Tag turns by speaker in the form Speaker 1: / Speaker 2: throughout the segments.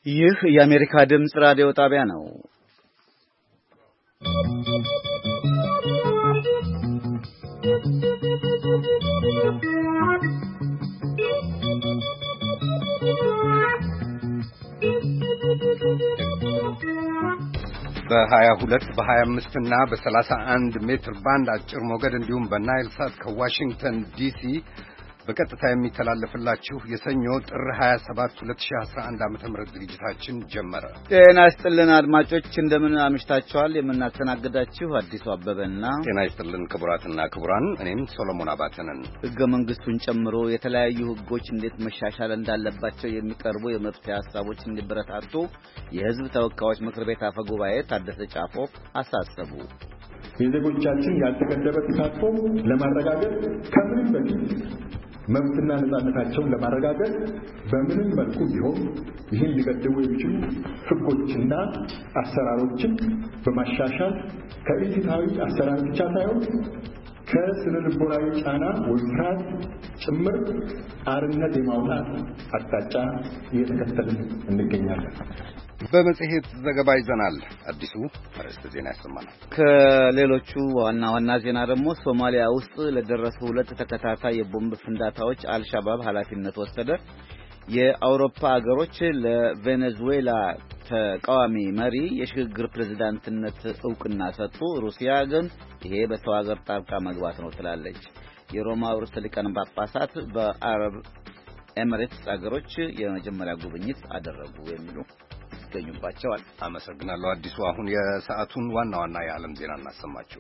Speaker 1: ይህ የአሜሪካ ድምጽ ራዲዮ ጣቢያ ነው።
Speaker 2: በ22 በ25 እና በ31 ሜትር ባንድ አጭር ሞገድ እንዲሁም በናይል ሳት ከዋሽንግተን ዲሲ በቀጥታ የሚተላለፍላችሁ የሰኞ ጥር 27 2011 ዓ.ም ዝግጅታችን ጀመረ።
Speaker 1: ጤና ይስጥልን አድማጮች፣ እንደምን አምሽታችኋል? የምናስተናግዳችሁ አዲሱ አበበና
Speaker 2: ጤና ይስጥልን ክቡራትና ክቡራን፣ እኔም ሶሎሞን አባተ ነን።
Speaker 1: ሕገ መንግስቱን ጨምሮ የተለያዩ ሕጎች እንዴት መሻሻል እንዳለባቸው የሚቀርቡ የመፍትሄ ሀሳቦች እንዲበረታቱ የሕዝብ ተወካዮች ምክር ቤት አፈ ጉባኤ ታደሰ ጫፎ አሳሰቡ።
Speaker 3: የዜጎቻችን ያልተገደበ ተሳትፎ ለማረጋገጥ ከምንም በፊት መብትና ነፃነታቸውን ለማረጋገጥ በምንም መልኩ ቢሆን ይህን ሊገድቡ የሚችሉ ሕጎችና አሰራሮችን በማሻሻል ከኢፍትሐዊ አሰራር ብቻ ሳይሆን ከስነ ልቦናዊ ጫና ወይም ጭምር አርነት የማውጣት አቅጣጫ እየተከተልን እንገኛለን።
Speaker 2: በመጽሔት ዘገባ ይዘናል። አዲሱ አርዕስተ ዜና ያሰማናል።
Speaker 1: ከሌሎቹ ዋና ዋና ዜና ደግሞ ሶማሊያ ውስጥ ለደረሱ 2 ተከታታይ የቦምብ ፍንዳታዎች አልሻባብ ኃላፊነት ወሰደ። የአውሮፓ ሀገሮች ለቬኔዙዌላ ተቃዋሚ መሪ የሽግግር ፕሬዝዳንትነት ዕውቅና ሰጡ። ሩሲያ ግን ይሄ በሰው ሀገር ጣልቃ መግባት ነው ትላለች። የሮማ ርዕሰ ሊቃነ ጳጳሳት በአረብ ኤሚሬትስ ሀገሮች የመጀመሪያ ጉብኝት አደረጉ የሚሉ ይገኙባቸዋል።
Speaker 2: አመሰግናለሁ አዲሱ። አሁን የሰዓቱን ዋና ዋና የዓለም ዜና እናሰማችሁ።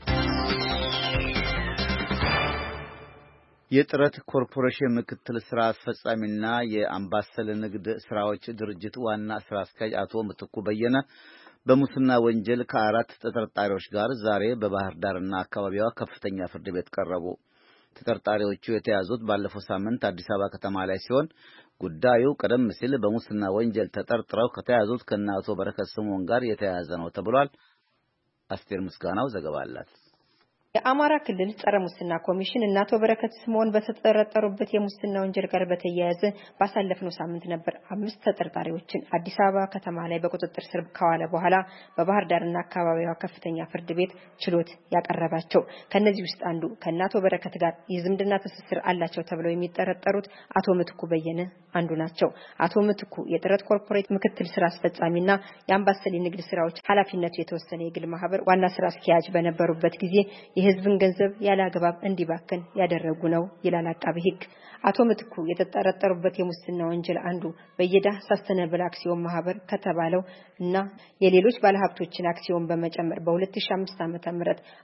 Speaker 1: የጥረት ኮርፖሬሽን ምክትል ስራ አስፈጻሚና የአምባሰል ንግድ ስራዎች ድርጅት ዋና ስራ አስኪያጅ አቶ ምትኩ በየነ በሙስና ወንጀል ከ4 ተጠርጣሪዎች ጋር ዛሬ በባህር ዳርና አካባቢዋ ከፍተኛ ፍርድ ቤት ቀረቡ። ተጠርጣሪዎቹ የተያዙት ባለፈው ሳምንት አዲስ አበባ ከተማ ላይ ሲሆን ጉዳዩ ቀደም ሲል በሙስና ወንጀል ተጠርጥረው ከተያዙት ከነ አቶ በረከት ስምዖን ጋር የተያያዘ ነው ተብሏል። አስቴር ምስጋናው ዘገባ አላት።
Speaker 4: የአማራ ክልል ጸረ ሙስና ኮሚሽን እና አቶ በረከት ስምዖን በተጠረጠሩበት የሙስና ወንጀል ጋር በተያያዘ ባሳለፍነው ሳምንት ነበር 5 ተጠርጣሪዎችን አዲስ አበባ ከተማ ላይ በቁጥጥር ስር ካዋለ በኋላ በባህር ዳርና አካባቢዋ ከፍተኛ ፍርድ ቤት ችሎት ያቀረባቸው። ከነዚህ ውስጥ አንዱ ከነ አቶ በረከት ጋር የዝምድና ትስስር አላቸው ተብለው የሚጠረጠሩት አቶ ምትኩ በየነ አንዱ ናቸው። አቶ ምትኩ የጥረት ኮርፖሬት ምክትል ስራ አስፈጻሚና የአምባሰል ንግድ ስራዎች ኃላፊነቱ የተወሰነ የግል ማህበር ዋና ስራ አስኪያጅ በነበሩበት ጊዜ የህዝብን ገንዘብ ያለ አግባብ እንዲባክን ያደረጉ ነው ይላል አቃቤ ሕግ። አቶ ምትኩ የተጠረጠሩበት የሙስና ወንጀል አንዱ በየዳ ሳስተነብል አክሲዮን ማህበር ከተባለው እና የሌሎች ባለሀብቶችን አክሲዮን በመጨመር በ2005 ዓ.ም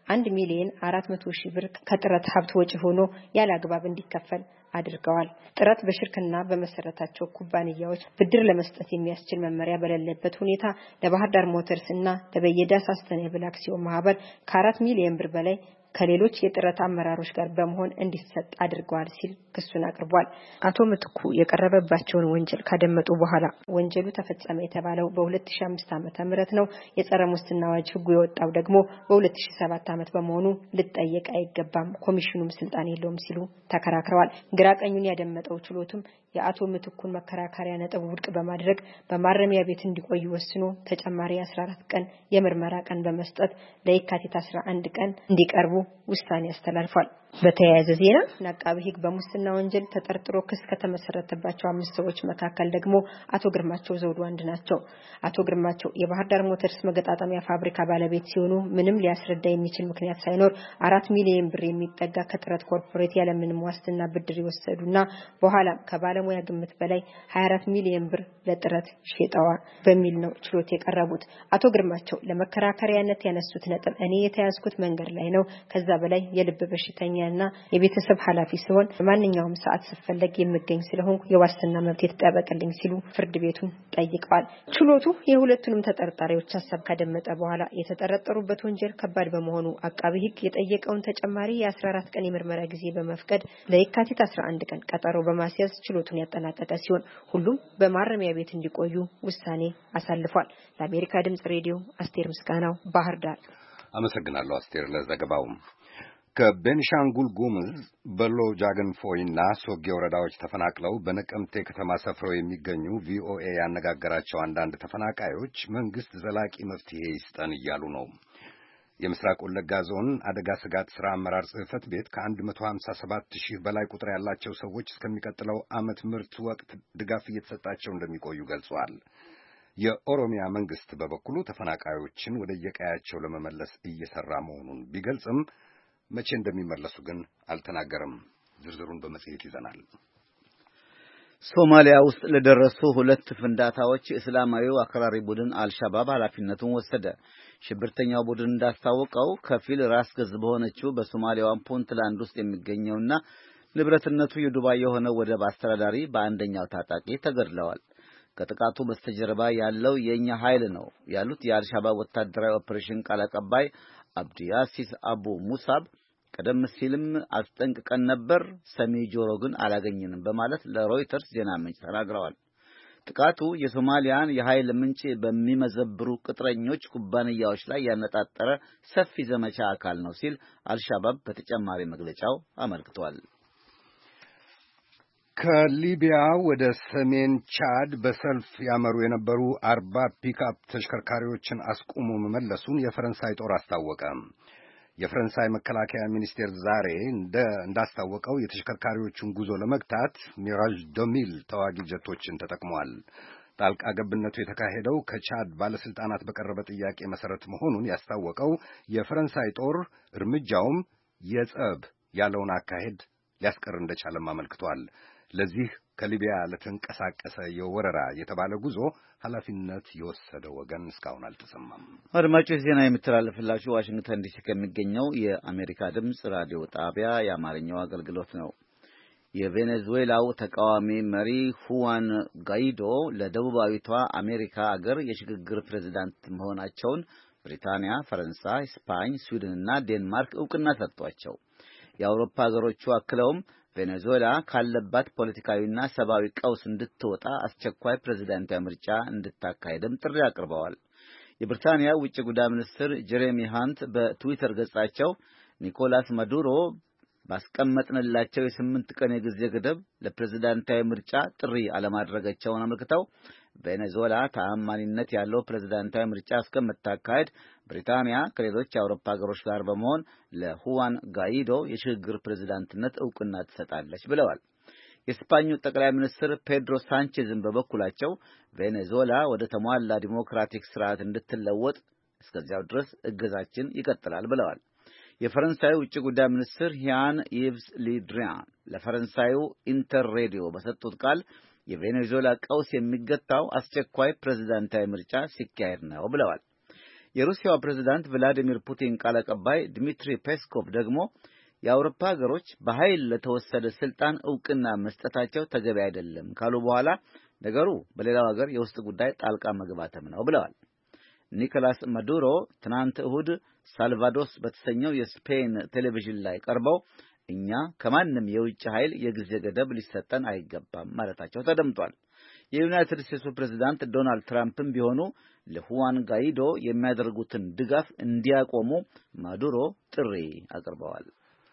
Speaker 4: 1,400,000 ብር ከጥረት ሀብት ወጪ ሆኖ ያለ አግባብ እንዲከፈል አድርገዋል። ጥረት በሽርክና በመሰረታቸው ኩባንያዎች ብድር ለመስጠት የሚያስችል መመሪያ በሌለበት ሁኔታ ለባህር ዳር ሞተርስ እና ለበየዳ ሳስተነብል አክሲዮን ማህበር ከ4 ሚሊዮን ብር በላይ ከሌሎች የጥረት አመራሮች ጋር በመሆን እንዲሰጥ አድርገዋል ሲል ክሱን አቅርቧል። አቶ ምትኩ የቀረበባቸውን ወንጀል ካደመጡ በኋላ ወንጀሉ ተፈጸመ የተባለው በ2005 ዓ.ም ነው። የጸረ ሙስና አዋጅ ሕጉ የወጣው ደግሞ በ2007 ዓመት በመሆኑ ልጠየቅ አይገባም፣ ኮሚሽኑም ስልጣን የለውም ሲሉ ተከራክረዋል። ግራቀኙን ያደመጠው ችሎቱም የአቶ ምትኩን መከራከሪያ ነጥብ ውድቅ በማድረግ በማረሚያ ቤት እንዲቆዩ ወስኖ ተጨማሪ 14 ቀን የምርመራ ቀን በመስጠት ለየካቲት 11 ቀን እንዲቀርቡ ውሳኔ አስተላልፏል። በተያያዘ ዜና አቃቤ ሕግ በሙስና ወንጀል ተጠርጥሮ ክስ ከተመሰረተባቸው 5 ሰዎች መካከል ደግሞ አቶ ግርማቸው ዘውዱ አንድ ናቸው። አቶ ግርማቸው የባህር ዳር ሞተርስ መገጣጠሚያ ፋብሪካ ባለቤት ሲሆኑ ምንም ሊያስረዳ የሚችል ምክንያት ሳይኖር 4 ሚሊዮን ብር የሚጠጋ ከጥረት ኮርፖሬት ያለምንም ዋስትና ብድር ይወሰዱና በኋላ ከባለሙያ ግምት በላይ 24 ሚሊዮን ብር ለጥረት ሸጠዋል በሚል ነው ችሎት የቀረቡት። አቶ ግርማቸው ለመከራከሪያነት ያነሱት ነጥብ እኔ የተያዝኩት መንገድ ላይ ነው፣ ከዛ በላይ የልብ በሽተኛና የቤተሰብ ኃላፊ ሲሆን በማንኛውም ሰዓት ሲፈለግ የሚገኝ ስለሆንኩ የዋስትና መብት ይጠበቅልኝ ሲሉ ፍርድ ቤቱን ጠይቀዋል። ችሎቱ የሁለቱንም ተጠርጣሪዎች ሐሳብ ካደመጠ በኋላ የተጠረጠሩበት ወንጀል ከባድ በመሆኑ አቃቤ ሕግ የጠየቀውን ተጨማሪ የ14 ቀን የምርመራ ጊዜ በመፍቀድ ለየካቲት 11 ቀን ቀጠሮ በማስያዝ ችሎቱን ያጠናቀቀ ሲሆን ሁሉም በማረሚያ ቤት እንዲቆዩ ውሳኔ አሳልፏል። ለአሜሪካ ድምጽ ሬዲዮ አስቴር ምስጋናው ባህር ዳር።
Speaker 2: አመሰግናለሁ አስቴር ለዘገባው። ከቤኒሻንጉል ጉሙዝ በሎ ጃገንፎይና ሶጌ ወረዳዎች ተፈናቅለው በነቀምቴ ከተማ ሰፍረው የሚገኙ ቪኦኤ ያነጋገራቸው አንዳንድ ተፈናቃዮች መንግስት ዘላቂ መፍትሄ ይስጠን እያሉ ነው። የምስራቅ ወለጋ ዞን አደጋ ስጋት ሥራ አመራር ጽሕፈት ቤት ከ157,000 በላይ ቁጥር ያላቸው ሰዎች እስከሚቀጥለው ዓመት ምርት ወቅት ድጋፍ እየተሰጣቸው እንደሚቆዩ ገልጿል። የኦሮሚያ መንግስት በበኩሉ ተፈናቃዮችን ወደ የቀያቸው ለመመለስ እየሰራ መሆኑን ቢገልጽም መቼ እንደሚመለሱ ግን አልተናገረም። ዝርዝሩን በመጽሔት ይዘናል።
Speaker 1: ሶማሊያ ውስጥ ለደረሱ 2 ፍንዳታዎች እስላማዊው አክራሪ ቡድን አልሻባብ ኃላፊነቱን ወሰደ። ሽብርተኛው ቡድን እንዳስታወቀው ከፊል ራስ ገዝ በሆነችው በሶማሊያዋ ፑንትላንድ ውስጥ የሚገኘውና ንብረትነቱ የዱባይ የሆነው ወደብ አስተዳዳሪ በአንደኛው ታጣቂ ተገድለዋል። ከጥቃቱ በስተጀርባ ያለው የኛ ኃይል ነው ያሉት የአልሻባብ ወታደራዊ ኦፕሬሽን ቃል አቀባይ አብዲያሲስ አቡ ሙሳብ ቀደም ሲልም አስጠንቅቀን ነበር፣ ሰሚ ጆሮ ግን አላገኘንም በማለት ለሮይተርስ ዜና ምንጭ ተናግረዋል። ጥቃቱ የሶማሊያን የኃይል ምንጭ በሚመዘብሩ ቅጥረኞች ኩባንያዎች ላይ ያነጣጠረ ሰፊ ዘመቻ አካል ነው ሲል አልሻባብ በተጨማሪ መግለጫው አመልክቷል።
Speaker 2: ከሊቢያ ወደ ሰሜን ቻድ በሰልፍ ያመሩ የነበሩ 40 ፒክአፕ ተሽከርካሪዎችን አስቁሞ መመለሱን የፈረንሳይ ጦር አስታወቀ። የፈረንሳይ መከላከያ ሚኒስቴር ዛሬ እንዳስታወቀው የተሽከርካሪዎቹን ጉዞ ለመግታት ሚራዥ 2000 ተዋጊ ጀቶችን ተጠቅሟል። ጣልቃ ገብነቱ የተካሄደው ከቻድ ባለስልጣናት በቀረበ ጥያቄ መሰረት መሆኑን ያስታወቀው የፈረንሳይ ጦር እርምጃውም የጸብ ያለውን አካሄድ ሊያስቀር እንደቻለም አመልክቷል። ለዚህ ከሊቢያ ለተንቀሳቀሰ የወረራ የተባለ ጉዞ ኃላፊነት የወሰደ ወገን እስካሁን አልተሰማም።
Speaker 1: አድማጮች ዜና የሚተላለፍላችሁ ዋሽንግተን ዲሲ ከሚገኘው የአሜሪካ ድምጽ ራዲዮ ጣቢያ የአማርኛው አገልግሎት ነው። የቬኔዙዌላው ተቃዋሚ መሪ ሁዋን ጋይዶ ለደቡባዊቷ አሜሪካ አገር የሽግግር ፕሬዝዳንት መሆናቸውን ብሪታንያ፣ ፈረንሳይ፣ ስፓኝ፣ ስዊድንና ዴንማርክ ዕውቅና ሰጥቷቸው የአውሮፓ ሀገሮቹ አክለውም ቬኔዙዌላ ካለባት ፖለቲካዊና ሰብአዊ ቀውስ እንድትወጣ አስቸኳይ ፕሬዝዳንታዊ ምርጫ እንድታካሄድም ጥሪ አቅርበዋል። የብሪታንያ ውጭ ጉዳይ ሚኒስትር ጀሬሚ ሃንት በትዊተር ገጻቸው ኒኮላስ ማዱሮ ባስቀመጥንላቸው የ8 ቀን የጊዜ ገደብ ለፕሬዝዳንታዊ ምርጫ ጥሪ አለማድረጋቸውን አመልክተው ቬኔዙዌላ ተአማኒነት ያለው ፕሬዝዳንታዊ ምርጫ እስከምታካሄድ ብሪታንያ ከሌሎች የአውሮፓ ሀገሮች ጋር በመሆን ለሁዋን ጋይዶ የሽግግር ፕሬዝዳንትነት ዕውቅና ትሰጣለች ብለዋል። የስፓኙ ጠቅላይ ሚኒስትር ፔድሮ ሳንቼዝን በበኩላቸው ቬኔዙዌላ ወደ ተሟላ ዲሞክራቲክ ስርዓት እንድትለወጥ እስከዚያው ድረስ እገዛችን ይቀጥላል ብለዋል። የፈረንሳዩ ውጭ ጉዳይ ሚኒስትር ያን ኢቭስ ሊድሪያን ለፈረንሳዩ ኢንተር ሬዲዮ በሰጡት ቃል የቬኔዙዌላ ቀውስ የሚገታው አስቸኳይ ፕሬዝዳንታዊ ምርጫ ሲካሄድ ነው ብለዋል። የሩሲያው ፕሬዝዳንት ቭላዲሚር ፑቲን ቃል አቀባይ ድሚትሪ ፔስኮቭ ደግሞ የአውሮፓ ሀገሮች በኃይል ለተወሰደ ስልጣን ዕውቅና መስጠታቸው ተገቢ አይደለም ካሉ በኋላ ነገሩ በሌላው ሀገር የውስጥ ጉዳይ ጣልቃ መግባትም ነው ብለዋል። ኒኮላስ ማዱሮ ትናንት እሁድ ሳልቫዶስ በተሰኘው የስፔን ቴሌቪዥን ላይ ቀርበው እኛ ከማንም የውጭ ኃይል የጊዜ ገደብ ሊሰጠን አይገባም ማለታቸው ተደምጧል። የዩናይትድ ስቴትሱ ፕሬዝዳንት ዶናልድ ትራምፕም ቢሆኑ ለሁዋን ጋይዶ የሚያደርጉትን ድጋፍ እንዲያቆሙ ማዱሮ ጥሪ አቅርበዋል።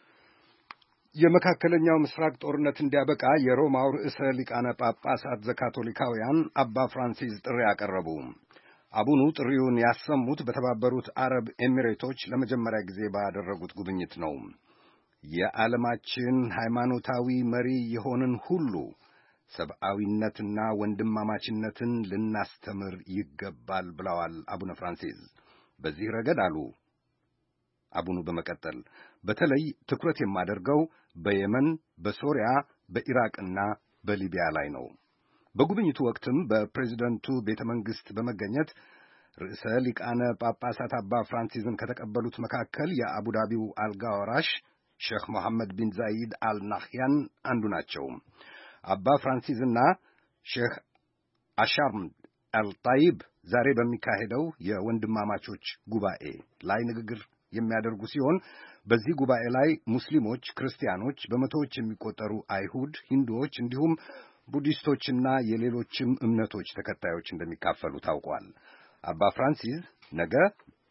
Speaker 2: የመካከለኛው ምስራቅ ጦርነት እንዲያበቃ የሮማው ርዕሰ ሊቃነ ጳጳሳት ዘካቶሊካውያን አባ ፍራንሲስ ጥሪ አቀረቡ። አቡኑ ጥሪውን ያሰሙት በተባበሩት አረብ ኤሚሬቶች ለመጀመሪያ ጊዜ ባደረጉት ጉብኝት ነው። የዓለማችን ሃይማኖታዊ መሪ የሆንን ሁሉ ሰብአዊነትና ወንድማማችነትን ልናስተምር ይገባል ብለዋል አቡነ ፍራንሲስ። በዚህ ረገድ አሉ አቡኑ በመቀጠል በተለይ ትኩረት የማደርገው በየመን፣ በሶሪያ፣ በኢራቅና በሊቢያ ላይ ነው። በጉብኝቱ ወቅትም በፕሬዝደንቱ ቤተ መንግሥት በመገኘት ርዕሰ ሊቃነ ጳጳሳት አባ ፍራንሲስን ከተቀበሉት መካከል የአቡዳቢው አልጋ ወራሽ ሼክ መሐመድ ቢን ዛይድ አልናህያን አንዱ ናቸው። አባ ፍራንሲስና ሼክ አሻርም አልጣይብ ዛሬ በሚካሄደው የወንድማማቾች ጉባኤ ላይ ንግግር የሚያደርጉ ሲሆን በዚህ ጉባኤ ላይ ሙስሊሞች፣ ክርስቲያኖች፣ በመቶዎች የሚቆጠሩ አይሁድ፣ ሂንዱዎች እንዲሁም ቡዲስቶችና የሌሎችም እምነቶች ተከታዮች እንደሚካፈሉ ታውቋል። አባ ፍራንሲስ ነገ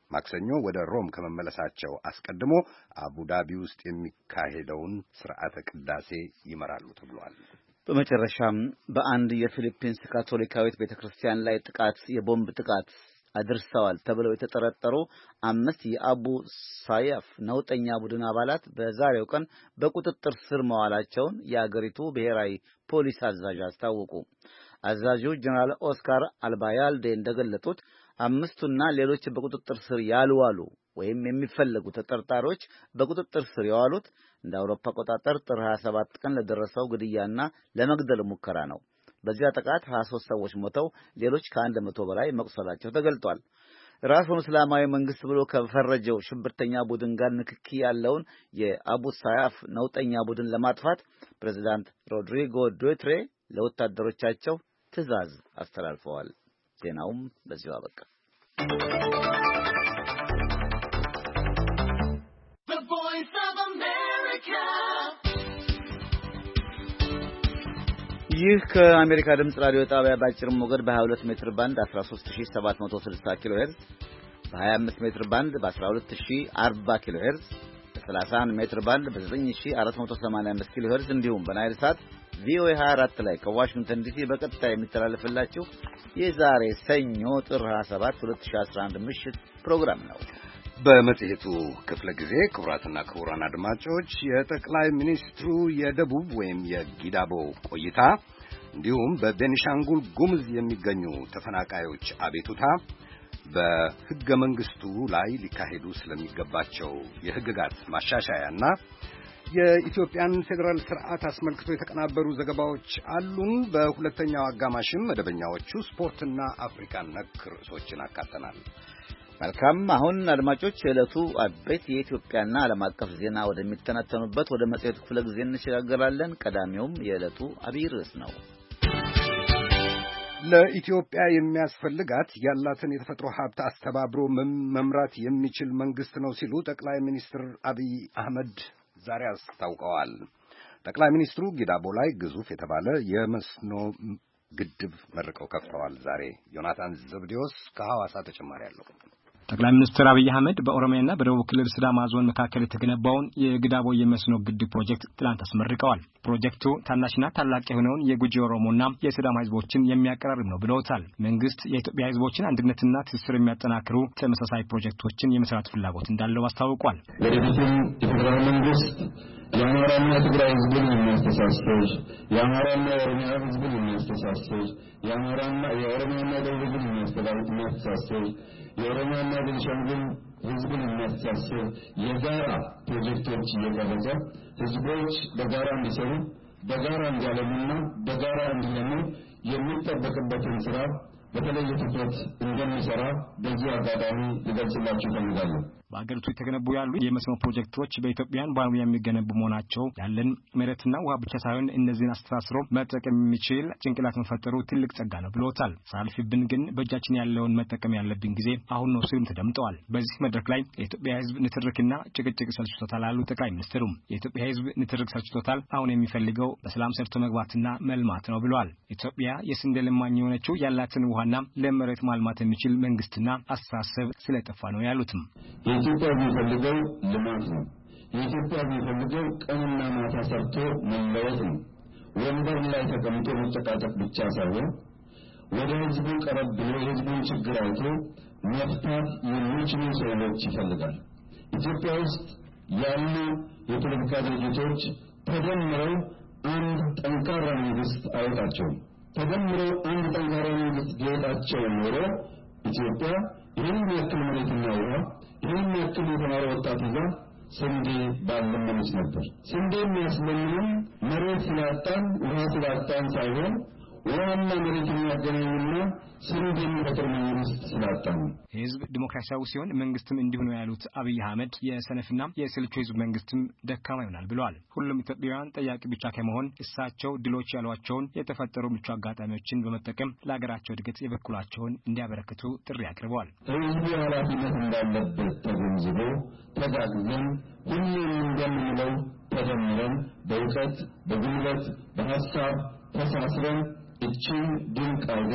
Speaker 2: ማክሰኞ ወደ ሮም ከመመለሳቸው አስቀድሞ አቡዳቢ ውስጥ የሚካሄደውን ሥርዓተ ቅዳሴ ይመራሉ ተብሏል።
Speaker 1: በመጨረሻም በአንድ የፊሊፒንስ ካቶሊካዊት ቤተክርስቲያን ላይ የቦምብ ጥቃት አድርሰዋል ተብለው የተጠረጠሩ 5 የአቡ ሳያፍ ነውጠኛ ቡድን አባላት በዛሬው ቀን በቁጥጥር ስር መዋላቸውን የአገሪቱ ብሔራዊ ፖሊስ አዛዥ አስታወቁ። አዛዡ ጀነራል ኦስካር አልባያልዴ እንደገለጡት 5ቱና ሌሎች በቁጥጥር ስር ያልዋሉ ወይም የሚፈለጉ ተጠርጣሪዎች በቁጥጥር ስር የዋሉት እንደ አውሮፓ አቆጣጠር ጥር 27 ቀን ለደረሰው ግድያና ለመግደል ሙከራ ነው። በዚያ ጥቃት 23 ሰዎች ሞተው ሌሎች ከ100 በላይ መቁሰላቸው ተገልጧል። ራሱን እስላማዊ መንግስት ብሎ ከፈረጀው ሽብርተኛ ቡድን ጋር ንክኪ ያለውን የአቡ ሳያፍ ነውጠኛ ቡድን ለማጥፋት ፕሬዝዳንት ሮድሪጎ ዱቴሬ ለወታደሮቻቸው ትዕዛዝ አስተላልፈዋል። ዜናውም በዚሁ አበቃ። ይህ ከአሜሪካ ድምጽ ራዲዮ ጣቢያ በአጭር ሞገድ በ22 ሜትር ባንድ 13760 ኪሎ ሄርዝ በ25 ሜትር ባንድ በ12040 ኪሎ ሄርዝ በ31 ሜትር ባንድ በ9485 ኪሎ ሄርዝ እንዲሁም በናይል ሳት ቪኦኤ 24 ላይ ከዋሽንግተን ዲሲ በቀጥታ የሚተላለፍላችሁ የዛሬ ሰኞ ጥር 27 2011 ምሽት ፕሮግራም ነው።
Speaker 2: በመጽሔቱ ክፍለ ጊዜ ክቡራትና ክቡራን አድማጮች የጠቅላይ ሚኒስትሩ የደቡብ ወይም የጊዳቦ ቆይታ እንዲሁም በቤኒሻንጉል ጉሙዝ የሚገኙ ተፈናቃዮች አቤቱታ በሕገ መንግሥቱ ላይ ሊካሄዱ ስለሚገባቸው የሕግጋት ማሻሻያና የኢትዮጵያን ፌዴራል ስርዓት አስመልክቶ የተቀናበሩ ዘገባዎች አሉን። በሁለተኛው አጋማሽም መደበኛዎቹ ስፖርትና አፍሪካ ነክ ርዕሶችን አካተናል።
Speaker 1: መልካም። አሁን አድማጮች የዕለቱ አበይት የኢትዮጵያና ዓለም አቀፍ ዜና ወደሚተነተኑበት ወደ መጽሔቱ ክፍለ ጊዜ እንሸጋገራለን። ቀዳሚውም የዕለቱ አብይ ርዕስ ነው።
Speaker 2: ለኢትዮጵያ የሚያስፈልጋት ያላትን የተፈጥሮ ሀብት አስተባብሮ መምራት የሚችል መንግስት ነው ሲሉ ጠቅላይ ሚኒስትር አብይ አህመድ ዛሬ አስታውቀዋል። ጠቅላይ ሚኒስትሩ ጊዳቦ ላይ ግዙፍ የተባለ የመስኖ ግድብ መርቀው ከፍተዋል። ዛሬ ዮናታን ዘብዴዎስ ከሐዋሳ ተጨማሪ አለው።
Speaker 5: ጠቅላይ ሚኒስትር አብይ አህመድ በኦሮሚያና በደቡብ ክልል ሲዳማ ዞን መካከል የተገነባውን የጊዳቦ የመስኖ ግድብ ፕሮጀክት ትላንት አስመርቀዋል። ፕሮጀክቱ ታናሽና ታላቅ የሆነውን የጉጂ ኦሮሞና የሲዳማ ህዝቦችን የሚያቀራርብ ነው ብለውታል። መንግስት የኢትዮጵያ ህዝቦችን አንድነትና ትስስር የሚያጠናክሩ ተመሳሳይ ፕሮጀክቶችን የመስራት ፍላጎት እንዳለው አስታውቋል።
Speaker 6: ወደፊትም የፌዴራል መንግስት የአማራና የትግራይ ህዝብን የሚያስተሳስር የአማራና የኦሮሚያ ህዝብን የሚያስተሳስር የአማራና የኦሮሚያና የደቡብ ህዝብን የሚያስተሳስር የኦሮሚያና የቤኒሻንጉል ህዝብን የሚያስተሳስር የጋራ ፕሮጀክቶች እየቀረጸ ህዝቦች በጋራ እንዲሰሩ በጋራ እንዲያለሙና በጋራ እንዲለሙ የሚጠበቅበትን ስራ በተለየ ትኩረት እንደሚሰራ በዚህ አጋጣሚ ልገልጽላችሁ እፈልጋለሁ።
Speaker 5: በአገሪቱ የተገነቡ ያሉ የመስኖ ፕሮጀክቶች በኢትዮጵያን ባለሙያ የሚገነቡ መሆናቸው ያለን መሬትና ውሃ ብቻ ሳይሆን እነዚህን አስተሳስሮ መጠቀም የሚችል ጭንቅላት መፈጠሩ ትልቅ ጸጋ ነው ብለውታል። ሳልፊብን ግን በእጃችን ያለውን መጠቀም ያለብን ጊዜ አሁን ነው ሲሉም ተደምጠዋል። በዚህ መድረክ ላይ የኢትዮጵያ ህዝብ ንትርክና ጭቅጭቅ ሰልችቶታል አሉ ጠቅላይ ሚኒስትሩም። የኢትዮጵያ ህዝብ ንትርክ ሰልችቶታል፣ አሁን የሚፈልገው በሰላም ሰርቶ መግባትና መልማት ነው ብለዋል። ኢትዮጵያ የስንዴ ለማኝ የሆነችው ያላትን ውሃና ለመሬት ማልማት የሚችል መንግስትና አስተሳሰብ ስለጠፋ ነው ያሉትም።
Speaker 6: የኢትዮጵያ የሚፈልገው ልማት ነው። የኢትዮጵያ የሚፈልገው ቀንና ማታ ሰርቶ መለወጥ ነው። ወንበር ላይ ተቀምጦ መጨቃጨቅ ብቻ ሳይሆን ወደ ህዝቡ ቀረብ ብሎ የህዝቡን ችግር አይቶ መፍታት የሚችሉ ሰዎች ይፈልጋል። ኢትዮጵያ ውስጥ ያሉ የፖለቲካ ድርጅቶች ተደምረው አንድ ጠንካራ መንግስት አይወጣቸውም። ተደምረው አንድ ጠንካራ መንግስት ቢወጣቸው ኖሮ ኢትዮጵያ ይህን ያክል መሬትና ውሃ ይህን ያክል የተማረ ወጣት ይዛ ስንዴ ባለመነች ነበር። ስንዴ የሚያስለምንም መሬት ስላጣን ውሃ ስላጣን ሳይሆን ውሃና መሬት የሚያገናኝና ስንዴ የሚፈጥር መንግስት ስላጣን።
Speaker 5: ህዝብ ዲሞክራሲያዊ ሲሆን መንግስትም እንዲሁ ነው ያሉት አብይ አህመድ የሰነፍና የስልቹ ህዝብ መንግስትም ደካማ ይሆናል ብለዋል። ሁሉም ኢትዮጵያውያን ጠያቂ ብቻ ከመሆን እሳቸው ድሎች ያሏቸውን የተፈጠሩ ምቹ አጋጣሚዎችን በመጠቀም ለሀገራቸው እድገት የበኩላቸውን እንዲያበረክቱ ጥሪ አቅርበዋል።
Speaker 6: ህዝቡ ኃላፊነት እንዳለበት ተገንዝቦ ተጋግዘን ሁሉም እንደምንለው ተደምረን በእውቀት በጉልበት በሀሳብ ተሳስረን እችን ድንቅ ሀገር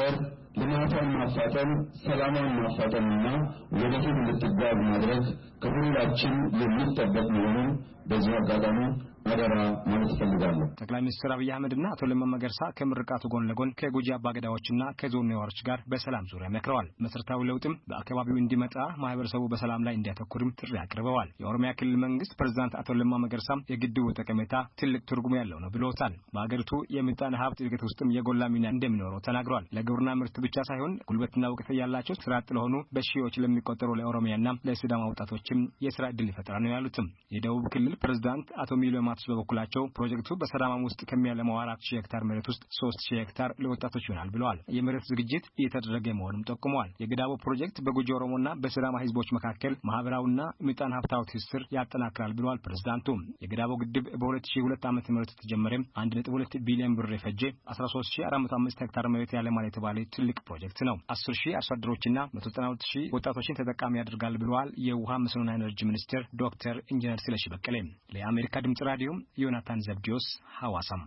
Speaker 6: ልማቷን ማፋጠን ሰላሟን ማፋጠንና ወደፊት እንድትጓዝ ማድረግ ከሁላችን የሚጠበቅ መሆኑን በዚህ አጋጣሚ አደራ ማለት ፈልጋለሁ።
Speaker 5: ጠቅላይ ሚኒስትር አብይ አህመድና አቶ ለማ መገርሳ ከምርቃቱ ጎን ለጎን ከጉጂ አባገዳዎችና ከዞን ነዋሪዎች ጋር በሰላም ዙሪያ መክረዋል። መሰረታዊ ለውጥም በአካባቢው እንዲመጣ ማህበረሰቡ በሰላም ላይ እንዲያተኩርም ጥሪ አቅርበዋል። የኦሮሚያ ክልል መንግስት ፕሬዝዳንት አቶ ለማ መገርሳ የግድቡ ጠቀሜታ ትልቅ ትርጉም ያለው ነው ብለውታል። በአገሪቱ የምጣኔ ሀብት እድገት ውስጥም የጎላ ሚና እንደሚኖረው ተናግረዋል። ለግብርና ምርት ብቻ ሳይሆን ጉልበትና እውቀት ያላቸው ስራ አጥ ለሆኑ በሺዎች ለሚቆጠሩ ለኦሮሚያና ለሲዳማ ወጣቶችም የስራ ዕድል ይፈጥራል ነው ያሉትም። የደቡብ ክልል ፕሬዝዳንት አቶ ሚሊዮን ማትስ በበኩላቸው ፕሮጀክቱ በሰላማም ውስጥ ከሚያለማው 4000 ሄክታር መሬት ውስጥ 3000 ሄክታር ለወጣቶች ይሆናል ብለዋል። የመሬት ዝግጅት እየተደረገ መሆኑን ጠቁመዋል። የግዳቦ ፕሮጀክት በጉጂ ኦሮሞና በሲዳማ ህዝቦች መካከል ማህበራዊና ምጣኔ ሀብታዊ ትስስር ያጠናክራል ብለዋል ፕሬዝዳንቱ። የግዳቦ ግድብ በ2002 ዓ.ም ተጀመረ 1.2 ቢሊዮን ብር የፈጀ 13405 ሄክታር መሬት ያለማል የተባለ ትልቅ ፕሮጀክት ነው። 10000 አርሶ አደሮችና 192000 ወጣቶችን ተጠቃሚ ያደርጋል ብለዋል የውሃ መስኖና ኢነርጂ ሚኒስትር ዶክተር ኢንጂነር ስለሺ በቀለ። ለአሜሪካ ድምጽ ራዲዮ ዮናታን ዘብዲዮስ ሐዋሳም።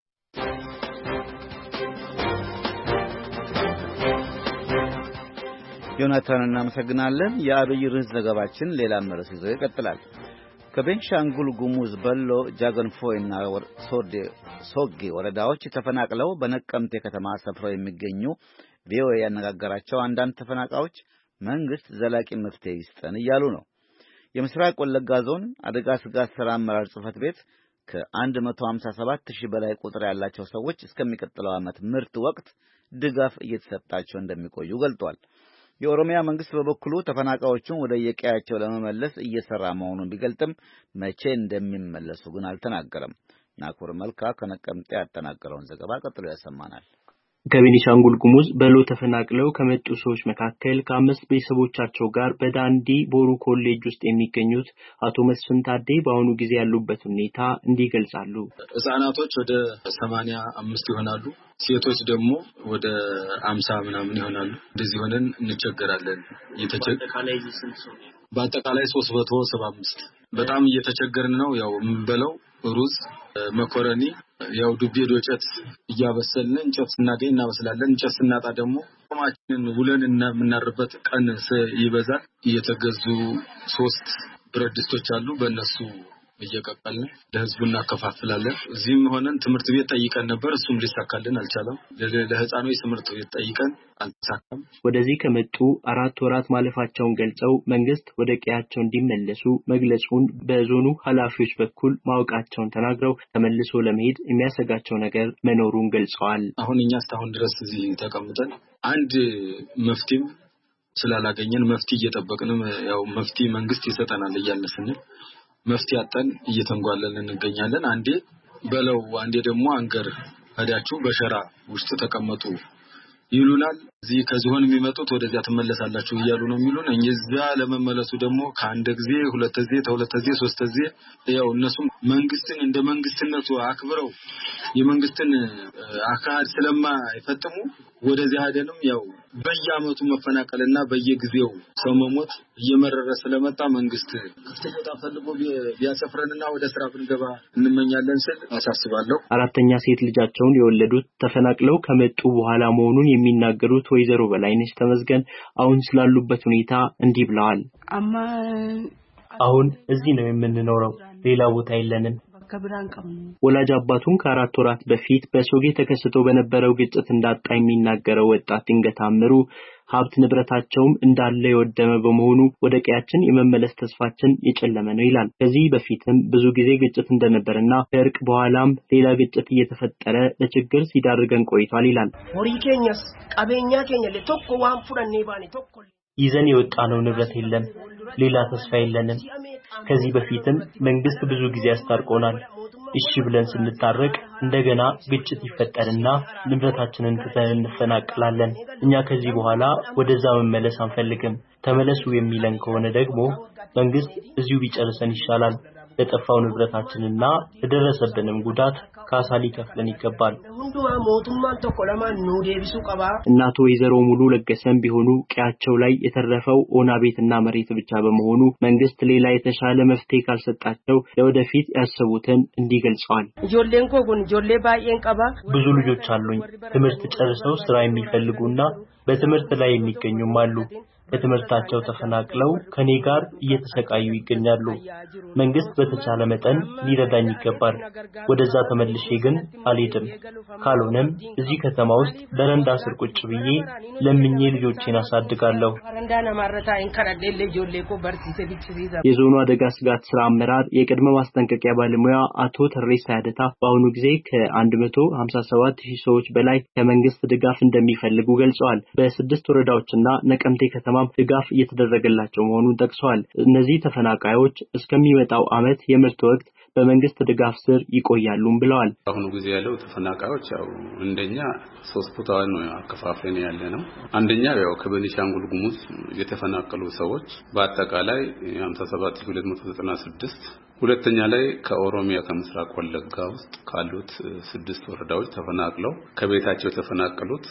Speaker 1: ዮናታን እናመሰግናለን። የአብይ ርዕስ ዘገባችን ሌላ መረስ ይዞ ይቀጥላል። ከቤንሻንጉል ጉሙዝ በሎ ጃገንፎይና ሶጌ ወረዳዎች ተፈናቅለው በነቀምቴ ከተማ ሰፍረው የሚገኙ ቪኦኤ ያነጋገራቸው አንዳንድ ተፈናቃዮች መንግስት ዘላቂ መፍትሄ ይስጠን እያሉ ነው። የምስራቅ ወለጋ ዞን አደጋ ስጋት ስራ አመራር ጽሕፈት ቤት ከ157000 በላይ ቁጥር ያላቸው ሰዎች እስከሚቀጥለው ዓመት ምርት ወቅት ድጋፍ እየተሰጣቸው እንደሚቆዩ ገልጧል። የኦሮሚያ መንግስት በበኩሉ ተፈናቃዮቹን ወደ የቀያቸው ለመመለስ እየሰራ መሆኑን ቢገልጥም መቼ እንደሚመለሱ ግን አልተናገረም። ናኩር መልካ ከነቀምጤ ያጠናቀረውን ዘገባ ቀጥሎ ያሰማናል።
Speaker 7: ከቤኒሻንጉል ጉሙዝ በሎ ተፈናቅለው ከመጡ ሰዎች መካከል ከ5 ቤተሰቦቻቸው ጋር በዳንዲ ቦሩ ኮሌጅ ውስጥ የሚገኙት አቶ መስፍን ታዴ በአሁኑ ጊዜ ያሉበት ሁኔታ እንዲገልጻሉ።
Speaker 8: ህፃናቶች ወደ 85 ይሆናሉ፣ ሴቶች ደግሞ ወደ 50 ምናምን ይሆናሉ። እንደዚህ ሆነን እንቸገራለን። በአጠቃላይ 375 በጣም እየተቸገርን ነው። ያው የምንበለው ሩዝ፣ መኮረኒ፣ ያው ዱቤ ዶጨት እያበሰልን እንጨት ስናገኝ እናበስላለን። እንጨት ስናጣ ደግሞ ቆማችንን ውለን እና የምናርበት ቀን ይበዛል። እየተገዙ 3 ብረት ድስቶች አሉ። በእነሱ እየቀቀልን ለህዝቡ እናከፋፍላለን። እዚህም ሆነን ትምህርት ቤት ጠይቀን ነበር፣ እሱም ሊሳካልን አልቻለም። ለህፃኖች ትምህርት ቤት ጠይቀን አልተሳካም።
Speaker 7: ወደዚህ ከመጡ 4 ወራት ማለፋቸውን ገልጸው መንግስት ወደ ቀያቸው እንዲመለሱ መግለጹን በዞኑ ኃላፊዎች በኩል ማወቃቸውን ተናግረው ተመልሶ ለመሄድ የሚያሰጋቸው ነገር መኖሩን ገልጸዋል።
Speaker 8: አሁን እኛ እስካሁን ድረስ እዚህ ተቀምጠን አንድ መፍትሄም ስላላገኘን መፍትሄ እየጠበቅን ያው መፍትሄ መንግስት ይሰጠናል እያልን መፍትሄ አጣን እየተንጓለልን እንገኛለን። አንዴ በለው አንዴ ደግሞ አንገር ሄዳችሁ በሸራ ውስጥ ተቀመጡ ይሉናል። እዚህ ከዚሆን የሚመጡት ወደዚያ ተመለሳላችሁ እያሉ ነው የሚሉን። እኛ ለመመለሱ ደግሞ ከአንድ ጊዜ 2 ጊዜ 2 ጊዜ 3 ጊዜ ያው እነሱም መንግስትን እንደ መንግስትነቱ አክብረው የመንግስትን አካሄድ ስለማይፈጥሙ ወደዚያ ሄደንም ያው በየአመቱ መፈናቀልና በየጊዜው ሰው መሞት እየመረረ ስለመጣ መንግስት ክፍት ቦታ ፈልጎ ቢያሰፍረንና ወደ ስራ ብንገባ እንመኛለን ስል አሳስባለሁ።
Speaker 7: 4ኛ ሴት ልጃቸውን የወለዱት ተፈናቅለው ከመጡ በኋላ መሆኑን የሚናገሩት ወይዘሮ በላይነሽ ተመዝገን አሁን ስላሉበት ሁኔታ እንዲህ ብለዋል። አሁን እዚህ ነው የምንኖረው፣ ሌላ ቦታ የለንም። ወላጅ አባቱን ከ4 ወራት በፊት በሶጌ ተከስቶ በነበረው ግጭት እንዳጣ የሚናገረው ወጣት ድንገት አምሩ ሀብት ንብረታቸውም እንዳለ የወደመ በመሆኑ ወደ ቀያችን የመመለስ ተስፋችን የጨለመ ነው ይላል። ከዚህ በፊትም ብዙ ጊዜ ግጭት እንደነበርና ከእርቅ በኋላም ሌላ ግጭት እየተፈጠረ ለችግር ሲዳርገን ቆይቷል ይላል።
Speaker 9: ሆሪኬኛስ ቀበኛ ኬኛ ለቶኮ ዋን ፉዳኔ ባኔ ቶኮ
Speaker 7: ይዘን የወጣነው ንብረት የለም፣ ሌላ ተስፋ የለንም። ከዚህ በፊትም መንግስት ብዙ ጊዜ አስታርቆናል። እሺ ብለን ስንታረቅ እንደገና ግጭት ይፈጠርና ንብረታችንን ትተን እንፈናቀላለን። እኛ ከዚህ በኋላ ወደዛ መመለስ አንፈልግም። ተመለሱ የሚለን ከሆነ ደግሞ መንግስት እዚሁ ቢጨርሰን ይሻላል። ለጠፋው ንብረታችንና ለደረሰብንም ጉዳት ካሳ ሊከፍለን ይገባል። እናቱ ወይዘሮ ሙሉ ለገሰም ቢሆኑ ቀያቸው ላይ የተረፈው ኦና ቤትና መሬት ብቻ በመሆኑ መንግስት ሌላ የተሻለ መፍትሄ ካልሰጣቸው ለወደፊት ያሰቡትን እንዲገልጸዋል። ብዙ ልጆች አሉኝ። ትምህርት ጨርሰው ስራ የሚፈልጉና በትምህርት ላይ የሚገኙም አሉ። በትምህርታቸው ተፈናቅለው ከኔ ጋር እየተሰቃዩ ይገኛሉ። መንግስት በተቻለ መጠን ሊረዳኝ ይገባል። ወደዛ ተመልሼ ግን አልሄድም። ካልሆነም እዚህ ከተማ ውስጥ በረንዳ ስር ቁጭ ብዬ ለምኜ ልጆቼን አሳድጋለሁ። የዞኑ አደጋ ስጋት ስራ አመራር የቅድመ ማስጠንቀቂያ ባለሙያ አቶ ተሬሳ ያደታ በአሁኑ ጊዜ ከ157,000 ሰዎች በላይ ከመንግስት ድጋፍ እንደሚፈልጉ ገልጸዋል። በ6 ወረዳዎችና ነቀምቴ ከተማ ድጋፍ እየተደረገላቸው መሆኑን ጠቅሰዋል። እነዚህ ተፈናቃዮች እስከሚመጣው ዓመት የምርት ወቅት በመንግስት ድጋፍ ስር ይቆያሉም ብለዋል።
Speaker 10: አሁን ጊዜ ያለው ተፈናቃዮች ያው እንደኛ 3 ቦታዎች ነው አከፋፍለን ያለነው። አንደኛ ያው ከቤኒሻንጉል ጉሙዝ የተፈናቀሉ ሰዎች በአጠቃላይ 57296፣ ሁለተኛ ላይ ከኦሮሚያ ከምስራቅ ወለጋ ውስጥ ካሉት 6 ወረዳዎች ተፈናቅለው ከቤታቸው የተፈናቀሉት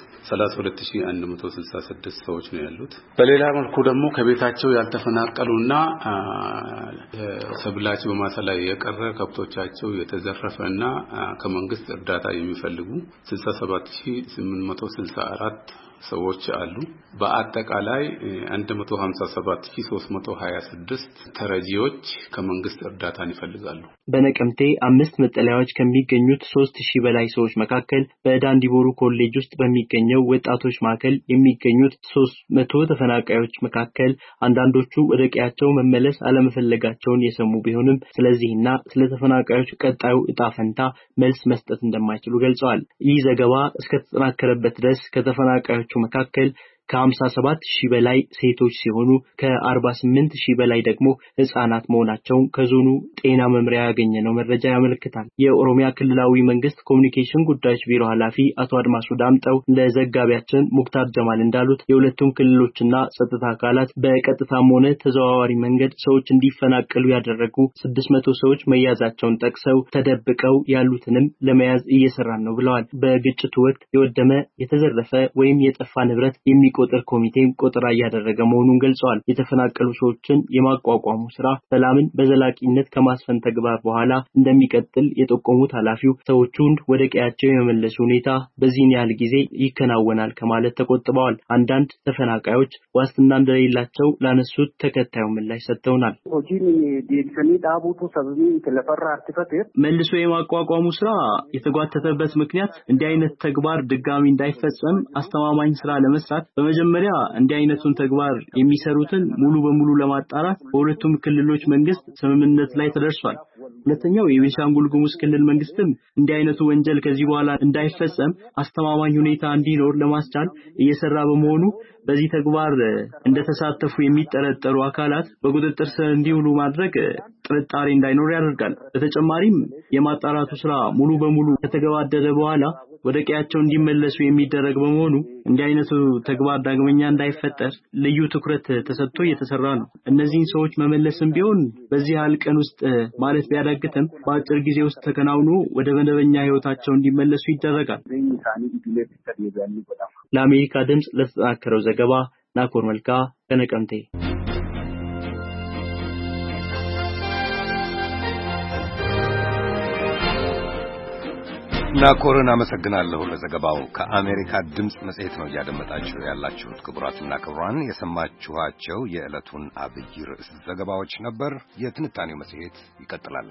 Speaker 10: 32166 ሰዎች ነው ያሉት። በሌላ መልኩ ደግሞ ከቤታቸው ያልተፈናቀሉና ሰብላቸው በማሳ ላይ የቀረ ከብቶቻቸው የተዘረፈና ከመንግስት እርዳታ የሚፈልጉ 67864 ሰዎች አሉ። በአጠቃላይ 157326 ተረጂዎች ከመንግስት እርዳታን ይፈልጋሉ።
Speaker 7: በነቀምቴ 5 መጠለያዎች ከሚገኙት 3000 በላይ ሰዎች መካከል በዳንዲቦሩ ኮሌጅ ውስጥ በሚገኘው ወጣቶች ማዕከል የሚገኙት 300 ተፈናቃዮች መካከል አንዳንዶቹ ወደ ቀያቸው መመለስ አለመፈለጋቸውን የሰሙ ቢሆንም ስለዚህና ስለ ተፈናቃዮች ቀጣዩ ዕጣ ፈንታ መልስ መስጠት እንደማይችሉ ገልጸዋል። ይህ ዘገባ እስከተጠናከረበት ድረስ ከተፈናቃዮቹ መካከል ከ57,000 በላይ ሴቶች ሲሆኑ ከ48,000 በላይ ደግሞ ህፃናት መሆናቸውን ከዞኑ ጤና መምሪያ ያገኘነው መረጃ ያመለክታል። የኦሮሚያ ክልላዊ መንግስት ኮሙኒኬሽን ጉዳዮች ቢሮ ኃላፊ አቶ አድማሱ ዳምጠው ለዘጋቢያችን ሙክታር ጀማል እንዳሉት የሁለቱም ክልሎችና ጸጥታ አካላት በቀጥታም ሆነ ተዘዋዋሪ መንገድ ሰዎች እንዲፈናቀሉ ያደረጉ 600 ሰዎች መያዛቸውን ጠቅሰው ተደብቀው ያሉትንም ለመያዝ እየሰራን ነው ብለዋል። በግጭቱ ወቅት የወደመ የተዘረፈ ወይም የጠፋ ንብረት ቁጥር ኮሚቴም ቁጥር ያደረገ መሆኑን ገልጸዋል። የተፈናቀሉ ሰዎችን የማቋቋሙ ስራ ሰላምን በዘላቂነት ከማስፈን ተግባር በኋላ እንደሚቀጥል የጠቆሙት ኃላፊው ሰዎቹን ወደ ቀያቸው የመመለሱ ሁኔታ በዚህን ያህል ጊዜ ይከናወናል ከማለት ተቆጥበዋል። አንዳንድ ተፈናቃዮች ዋስትና እንደሌላቸው ላነሱት ተከታዩ ምላሽ ሰጥተውናል። መልሶ የማቋቋሙ ስራ የተጓተተበት ምክንያት እንዲህ አይነት ተግባር ድጋሚ እንዳይፈጸም አስተማማኝ ስራ ለመስራት በመጀመሪያ እንዲህ አይነቱን ተግባር የሚሰሩትን ሙሉ በሙሉ ለማጣራት በሁለቱም ክልሎች መንግስት ስምምነት ላይ ተደርሷል። ሁለተኛው የቤኒሻንጉል ጉሙዝ ክልል መንግስትም እንዲህ አይነቱ ወንጀል ከዚህ በኋላ እንዳይፈጸም አስተማማኝ ሁኔታ እንዲኖር ለማስቻል እየሰራ በመሆኑ በዚህ ተግባር እንደተሳተፉ የሚጠረጠሩ አካላት በቁጥጥር ስር እንዲውሉ ማድረግ ጥርጣሬ እንዳይኖር ያደርጋል። በተጨማሪም የማጣራቱ ስራ ሙሉ በሙሉ ከተገባደደ በኋላ ወደ ቀያቸው እንዲመለሱ የሚደረግ በመሆኑ እንዲህ አይነቱ ተግባር ዳግመኛ እንዳይፈጠር ልዩ ትኩረት ተሰጥቶ እየተሰራ ነው። እነዚህን ሰዎች መመለስም ቢሆን በዚህ ቀን ውስጥ ማለት ቢያዳግትም በአጭር ጊዜ ውስጥ ተከናውኖ ወደ መደበኛ ህይወታቸው እንዲመለሱ ይደረጋል። ለአሜሪካ ድምጽ ለተጠናከረው ዘገባ ናኮር መልካ ከነቀምቴ።
Speaker 2: ናኮርን አመሰግናለሁ ለዘገባው። ከአሜሪካ ድምጽ መጽሔት ነው እያደመጣችሁ ያላችሁት። ክቡራትና ክቡራን የሰማችኋቸው የዕለቱን አብይ ርዕስ ዘገባዎች ነበር። የትንታኔው መጽሔት ይቀጥላል።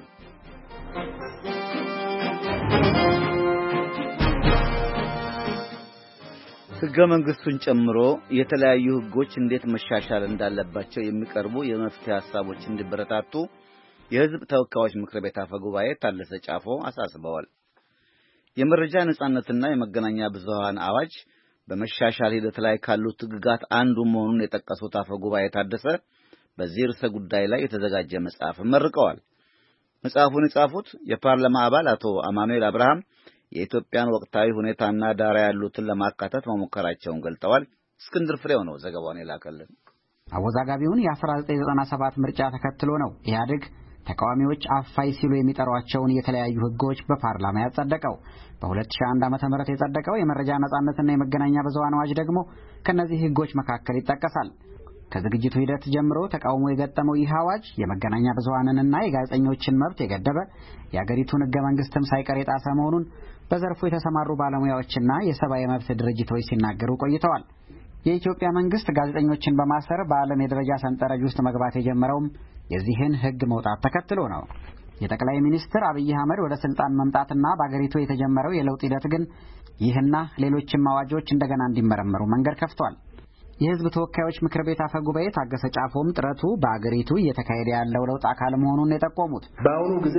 Speaker 1: ሕገ መንግስቱን ጨምሮ የተለያዩ ሕጎች እንዴት መሻሻል እንዳለባቸው የሚቀርቡ የመፍትሄ ሐሳቦች እንዲበረታቱ የሕዝብ ተወካዮች ምክር ቤት አፈ ጉባኤ ታደሰ ጫፎ አሳስበዋል። የመረጃ ነጻነትና የመገናኛ ብዙሃን አዋጅ በመሻሻል ሂደት ላይ ካሉት ሕግጋት አንዱ መሆኑን የጠቀሱት አፈ ጉባኤ ታደሰ በዚህ ርዕሰ ጉዳይ ላይ የተዘጋጀ መጽሐፍ መርቀዋል። መጽሐፉን የጻፉት የፓርላማ አባል አቶ አማኑኤል አብርሃም የኢትዮጵያን ወቅታዊ ሁኔታና ዳራ ያሉትን ለማካተት መሞከራቸውን ገልጠዋል። እስክንድር ፍሬው ነው ዘገባውን የላከልን።
Speaker 11: አወዛጋቢውን የ1997 ምርጫ ተከትሎ ነው ኢህአዴግ ተቃዋሚዎች አፋይ ሲሉ የሚጠሯቸውን የተለያዩ ህጎች በፓርላማ ያጸደቀው። በ2001 ዓ.ም የጸደቀው የመረጃ ነጻነትና የመገናኛ ብዙሃን አዋጅ ደግሞ ከነዚህ ህጎች መካከል ይጠቀሳል። ከዝግጅቱ ሂደት ጀምሮ ተቃውሞ የገጠመው ይህ አዋጅ የመገናኛ ብዙሃንንና የጋዜጠኞችን መብት የገደበ የአገሪቱን ህገ መንግስትም ሳይቀር የጣሰ መሆኑን በዘርፉ የተሰማሩ ባለሙያዎችና የሰብአዊ መብት ድርጅቶች ሲናገሩ ቆይተዋል። የኢትዮጵያ መንግስት ጋዜጠኞችን በማሰር በዓለም የደረጃ ሰንጠረዥ ውስጥ መግባት የጀመረውም የዚህን ህግ መውጣት ተከትሎ ነው። የጠቅላይ ሚኒስትር አብይ አህመድ ወደ ስልጣን መምጣትና በአገሪቱ የተጀመረው የለውጥ ሂደት ግን ይህና ሌሎችም አዋጆች እንደገና እንዲመረመሩ መንገድ ከፍቷል። የህዝብ ተወካዮች ምክር ቤት አፈ ጉባኤ ታገሰ ጫፎም ጥረቱ በአገሪቱ እየተካሄደ ያለው ለውጥ አካል መሆኑን የጠቆሙት
Speaker 3: በአሁኑ ጊዜ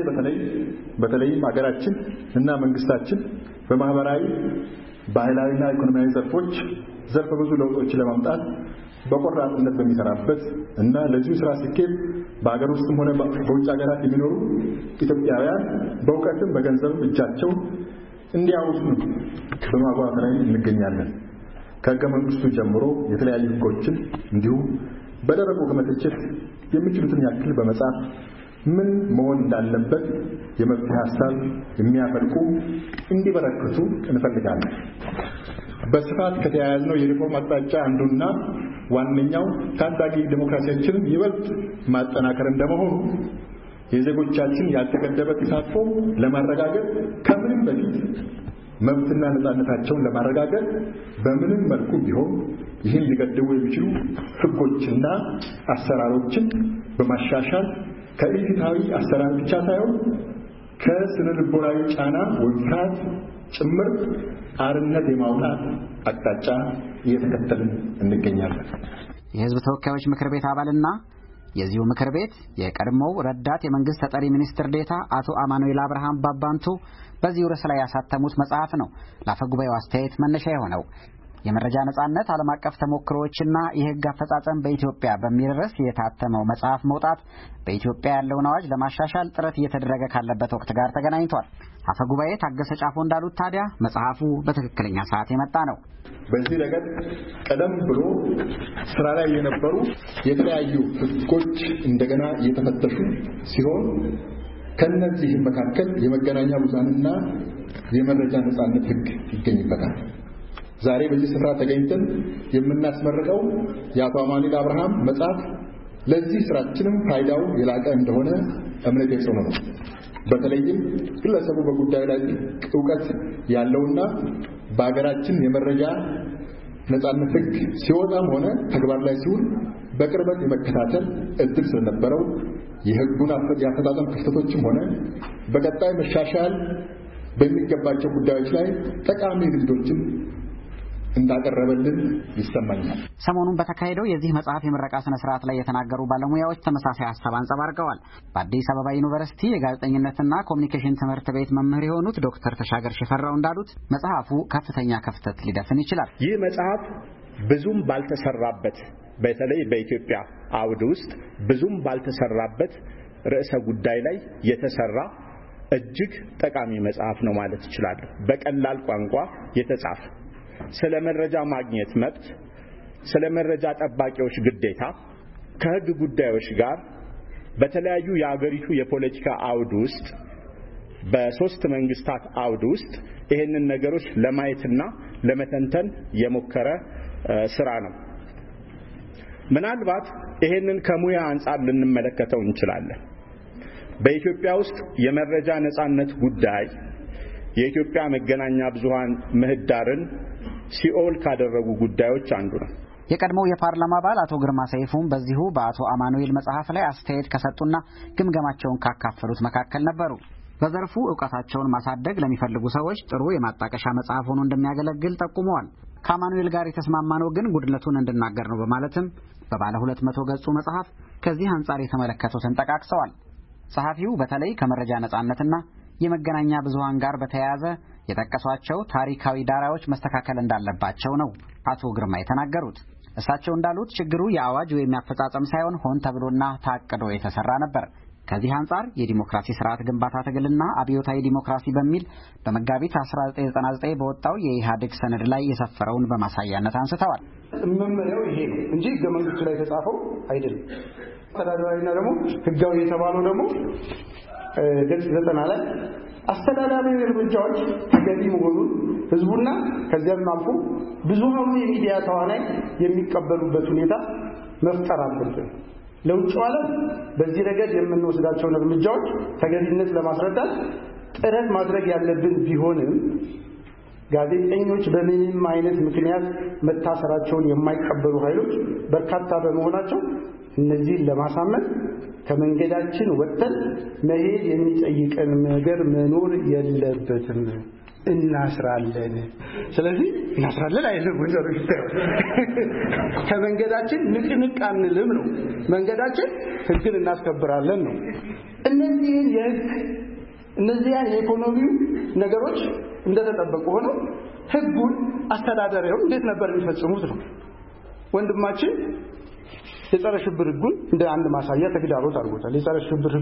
Speaker 3: በተለይም አገራችን እና መንግስታችን በማህበራዊ ባህላዊና ኢኮኖሚያዊ ዘርፎች ዘርፈ ብዙ ለውጦች ለማምጣት በቆራጥነት በሚሰራበት እና ለዚህ ስራ ስኬት በአገር ውስጥም ሆነ በውጭ ሀገራት የሚኖሩ ኢትዮጵያውያን በእውቀትም በገንዘብም እጃቸው እንዲያውቁ በማጓጓት ላይ እንገኛለን። ከሕገ መንግስቱ ጀምሮ የተለያዩ ህጎችን እንዲሁም በደረቁ ከመተቸት የሚችሉትን ያክል በመጻፍ ምን መሆን እንዳለበት የመፍትሄ ሀሳብ የሚያፈልቁ እንዲበረክቱ እንፈልጋለን። በስፋት ከተያያዝነው የሪፎርም አቅጣጫ አንዱና ዋነኛው ታዳጊ ዲሞክራሲያችንን ይበልጥ ማጠናከር እንደመሆኑ የዜጎቻችን ያልተገደበ ተሳትፎ ለማረጋገጥ ከምንም በፊት መብትና ነጻነታቸውን ለማረጋገጥ በምንም መልኩ ቢሆን ይህን ሊገድቡ የሚችሉ ህጎችና አሰራሮችን በማሻሻል ከኢፍትሐዊ አሰራር ብቻ ሳይሆን ከስነ ልቦናዊ ጫና ወፍራት ጭምር አርነት የማውጣት አቅጣጫ እየተከተልን እንገኛለን።
Speaker 11: የህዝብ ተወካዮች ምክር ቤት አባልና የዚሁ ምክር ቤት የቀድሞው ረዳት የመንግስት ተጠሪ ሚኒስትር ዴታ አቶ አማኑኤል አብርሃም ባባንቱ በዚህ ርዕስ ላይ ያሳተሙት መጽሐፍ ነው ለአፈ ጉባኤው አስተያየት መነሻ የሆነው። የመረጃ ነጻነት ዓለም አቀፍ ተሞክሮዎችና የህግ አፈጻጸም በኢትዮጵያ በሚል ርዕስ የታተመው መጽሐፍ መውጣት በኢትዮጵያ ያለውን አዋጅ ለማሻሻል ጥረት እየተደረገ ካለበት ወቅት ጋር ተገናኝቷል። አፈ ጉባኤ ታገሰ ጫፎ እንዳሉት ታዲያ መጽሐፉ በትክክለኛ ሰዓት የመጣ ነው።
Speaker 3: በዚህ ረገድ ቀደም ብሎ ስራ ላይ የነበሩ የተለያዩ ህጎች እንደገና እየተፈተሹ ሲሆን ከነዚህ መካከል የመገናኛ ብዙሃንና የመረጃ ነጻነት ህግ ይገኝበታል። ዛሬ በዚህ ስፍራ ተገኝተን የምናስመርቀው የአቶ አማኑኤል አብርሃም መጽሐፍ ለዚህ ስራችንም ፋይዳው የላቀ እንደሆነ እምነት የጽኑ ነው። በተለይም ግለሰቡ በጉዳዩ ላይ ዕውቀት ያለውና በአገራችን የመረጃ ነጻነት ህግ ሲወጣም ሆነ ተግባር ላይ ሲውል በቅርበት የመከታተል እድል ስለነበረው የህጉን የአፈጻጸም ክፍተቶችም ሆነ በቀጣይ መሻሻል በሚገባቸው ጉዳዮች ላይ ጠቃሚ ልምዶችን እንዳቀረበልን ይሰማኛል።
Speaker 11: ሰሞኑን በተካሄደው የዚህ መጽሐፍ የምረቃ ስነ ስርዓት ላይ የተናገሩ ባለሙያዎች ተመሳሳይ ሀሳብ አንጸባርቀዋል። በአዲስ አበባ ዩኒቨርሲቲ የጋዜጠኝነትና ኮሚኒኬሽን ትምህርት ቤት መምህር የሆኑት ዶክተር ተሻገር ሽፈራው እንዳሉት መጽሐፉ ከፍተኛ ክፍተት ሊደፍን ይችላል።
Speaker 12: ይህ መጽሐፍ ብዙም ባልተሰራበት በተለይ በኢትዮጵያ አውድ ውስጥ ብዙም ባልተሰራበት ርዕሰ ጉዳይ ላይ የተሰራ እጅግ ጠቃሚ መጽሐፍ ነው ማለት እችላለሁ። በቀላል ቋንቋ የተጻፈ ስለ መረጃ ማግኘት መብት፣ ስለ መረጃ ጠባቂዎች ግዴታ ከህግ ጉዳዮች ጋር በተለያዩ የአገሪቱ የፖለቲካ አውድ ውስጥ በሶስት መንግስታት አውድ ውስጥ ይሄንን ነገሮች ለማየትና ለመተንተን የሞከረ ስራ ነው። ምናልባት ይሄንን ከሙያ አንፃር ልንመለከተው እንችላለን። በኢትዮጵያ ውስጥ የመረጃ ነጻነት ጉዳይ የኢትዮጵያ መገናኛ ብዙሃን ምህዳርን ሲኦል ካደረጉ ጉዳዮች አንዱ ነው።
Speaker 11: የቀድሞው የፓርላማ አባል አቶ ግርማ ሰይፉም በዚሁ በአቶ አማኑኤል መጽሐፍ ላይ አስተያየት ከሰጡና ግምገማቸውን ካካፈሉት መካከል ነበሩ። በዘርፉ ዕውቀታቸውን ማሳደግ ለሚፈልጉ ሰዎች ጥሩ የማጣቀሻ መጽሐፍ ሆኖ እንደሚያገለግል ጠቁመዋል። ከአማኑኤል ጋር የተስማማነው ግን ጉድለቱን እንድናገር ነው በማለትም በባለ 200 ገጹ መጽሐፍ ከዚህ አንጻር የተመለከቱትን ጠቃቅሰዋል። ጸሐፊው በተለይ ከመረጃ ነጻነትና የመገናኛ ብዙሃን ጋር በተያያዘ የጠቀሷቸው ታሪካዊ ዳራዎች መስተካከል እንዳለባቸው ነው አቶ ግርማ የተናገሩት። እሳቸው እንዳሉት ችግሩ የአዋጅ ወይም ያፈጻጸም ሳይሆን ሆን ተብሎና ታቅዶ የተሰራ ነበር። ከዚህ አንጻር የዲሞክራሲ ስርዓት ግንባታ ትግልና አብዮታዊ ዲሞክራሲ በሚል በመጋቢት 1999 በወጣው የኢህአዴግ ሰነድ ላይ የሰፈረውን በማሳያነት አንስተዋል።
Speaker 13: መመሪያው ይሄ ነው እንጂ ህገ መንግስቱ ላይ የተጻፈው አይደለም። አስተዳደራዊና ደግሞ ህጋዊ የተባለው ደግሞ ገጽ 90 ላይ አስተዳደራዊ እርምጃዎች ተገቢ መሆኑን ህዝቡና ከዚያም አልፎ ብዙሃኑ የሚዲያ ተዋናይ የሚቀበሉበት ሁኔታ መፍጠር አለብን። ለውጭ ዓለም በዚህ ረገድ የምንወስዳቸውን እርምጃዎች ተገቢነት ለማስረዳት ጥረት ማድረግ ያለብን ቢሆንም ጋዜጠኞች በምንም አይነት ምክንያት መታሰራቸውን የማይቀበሉ ኃይሎች በርካታ በመሆናቸው እነዚህን ለማሳመን ከመንገዳችን ወጥተን መሄድ የሚጠይቀን ነገር መኖር የለበትም። እናስራለን። ስለዚህ እናስራለን አይደለም ወንጀሮች ከመንገዳችን ንቅንቅ አንልም ነው። መንገዳችን ህግን እናስከብራለን ነው። እነዚህን የኢኮኖሚው ነገሮች እንደተጠበቁ ሆነው ህጉን አስተዳደራዊው እንዴት ነበር የሚፈጽሙት ነው። ወንድማችን የጸረ ሽብር ህጉን እንደ አንድ ማሳያ ተግዳሮት አድርጎታል። የጸረ ሽብር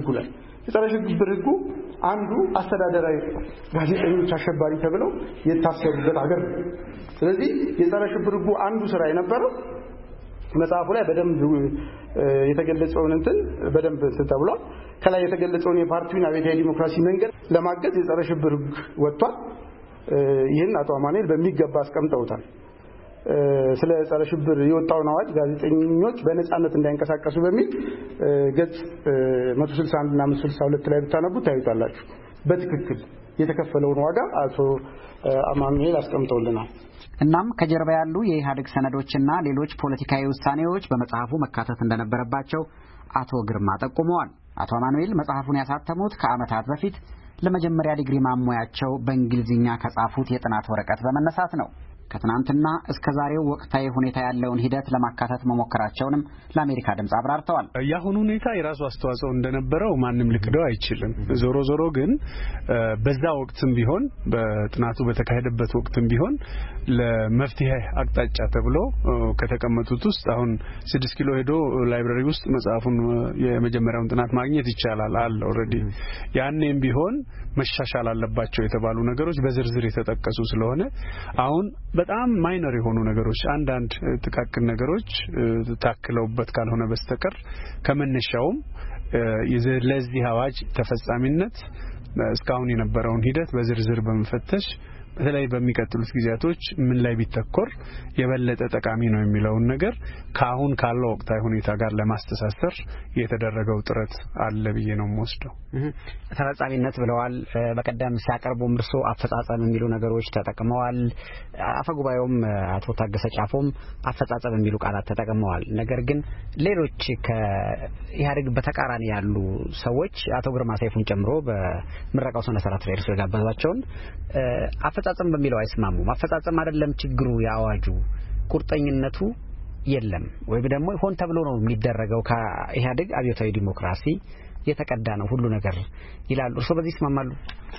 Speaker 13: ህጉ አንዱ አስተዳደራዊ ጋዜጠኞች አሸባሪ ተብለው የታሰሩበት ሀገር ነው። ስለዚህ የጸረ ሽብር ህጉ አንዱ ስራ የነበረው መጽሐፉ ላይ በደንብ የተገለጸውን በደንብ ተብሏል። ከላይ የተገለጸውን የፓርቲውን አብዮታዊ ዲሞክራሲ መንገድ ለማገዝ የጸረ ሽብር ህግ ወጥቷል። ይህን አቶ አማኑኤል በሚገባ አስቀምጠውታል። ስለ ጸረ ሽብር የወጣውን አዋጅ ጋዜጠኞች በነጻነት እንዳይንቀሳቀሱ በሚል ገጽ 161 እና 162 ላይ ብታነቡ ታዩታላችሁ። በትክክል የተከፈለውን ዋጋ አቶ አማኑኤል አስቀምጠውልናል።
Speaker 11: እናም ከጀርባ ያሉ የኢህአዴግ ሰነዶችና ሌሎች ፖለቲካዊ ውሳኔዎች በመጽሐፉ መካተት እንደነበረባቸው አቶ ግርማ ጠቁመዋል። አቶ አማኑኤል መጽሐፉን ያሳተሙት ከዓመታት በፊት ለመጀመሪያ ዲግሪ ማሞያቸው በእንግሊዝኛ ከጻፉት የጥናት ወረቀት በመነሳት ነው። ከትናንትና እስከ ዛሬው ወቅታዊ ሁኔታ ያለውን ሂደት ለማካተት መሞከራቸውንም ለአሜሪካ ድምጽ አብራርተዋል።
Speaker 14: ያሁኑ ሁኔታ የራሱ አስተዋጽኦ እንደነበረው ማንም ልክደው አይችልም። ዞሮ ግን በዛ ወቅትም ቢሆን በጥናቱ በተካሄደበት ወቅትም ቢሆን ለመፍትሄ አቅጣጫ ተብሎ ከተቀመጡት ውስጥ አሁን 6 ኪሎ ሄዶ ላይብራሪ ውስጥ መጽሐፉን የመጀመሪያውን ጥናት ማግኘት ይቻላል አለ ኦሬዲ። ያኔም ቢሆን መሻሻል አለባቸው የተባሉ ነገሮች በዝርዝር የተጠቀሱ ስለሆነ አሁን በጣም ማይነር የሆኑ ነገሮች አንዳንድ ጥቃቅን ነገሮች ታክለውበት ካልሆነ በስተቀር ከመነሻውም ለዚህ አዋጅ ተፈጻሚነት እስካሁን የነበረውን ሂደት በዝርዝር በመፈተሽ በተለይ በሚቀጥሉት ጊዜያቶች ምን ላይ ቢተኮር የበለጠ ጠቃሚ ነው የሚለውን ነገር ካሁን ካለው ወቅታዊ ሁኔታ ጋር ለማስተሳሰር የተደረገው ጥረት አለ ብዬ ነው የምወስደው።
Speaker 11: ተፈጻሚነት ብለዋል። በቀደም ሲያቀርቡም እርሶ አፈጻጸም የሚሉ ነገሮች ተጠቅመዋል። አፈጉባኤውም አቶ ታገሰ ጫፎም አፈጻጸም የሚሉ ቃላት ተጠቅመዋል። ነገር ግን ሌሎች ከኢህአዴግ በተቃራኒ ያሉ ሰዎች አቶ ግርማ ሰይፉን ጨምሮ በምረቃው ስነ ስርዓት ላይ እርሶ የጋበዟቸውን አፈጻጸም በሚለው አይስማሙም። አፈጻጸም አይደለም ችግሩ፣ ያዋጁ ቁርጠኝነቱ የለም ወይም ደግሞ ሆን ተብሎ ነው የሚደረገው ከኢህአዴግ አብዮታዊ ዲሞክራሲ የተቀዳ ነው ሁሉ ነገር ይላሉ። እርሶ በዚህ ይስማማሉ?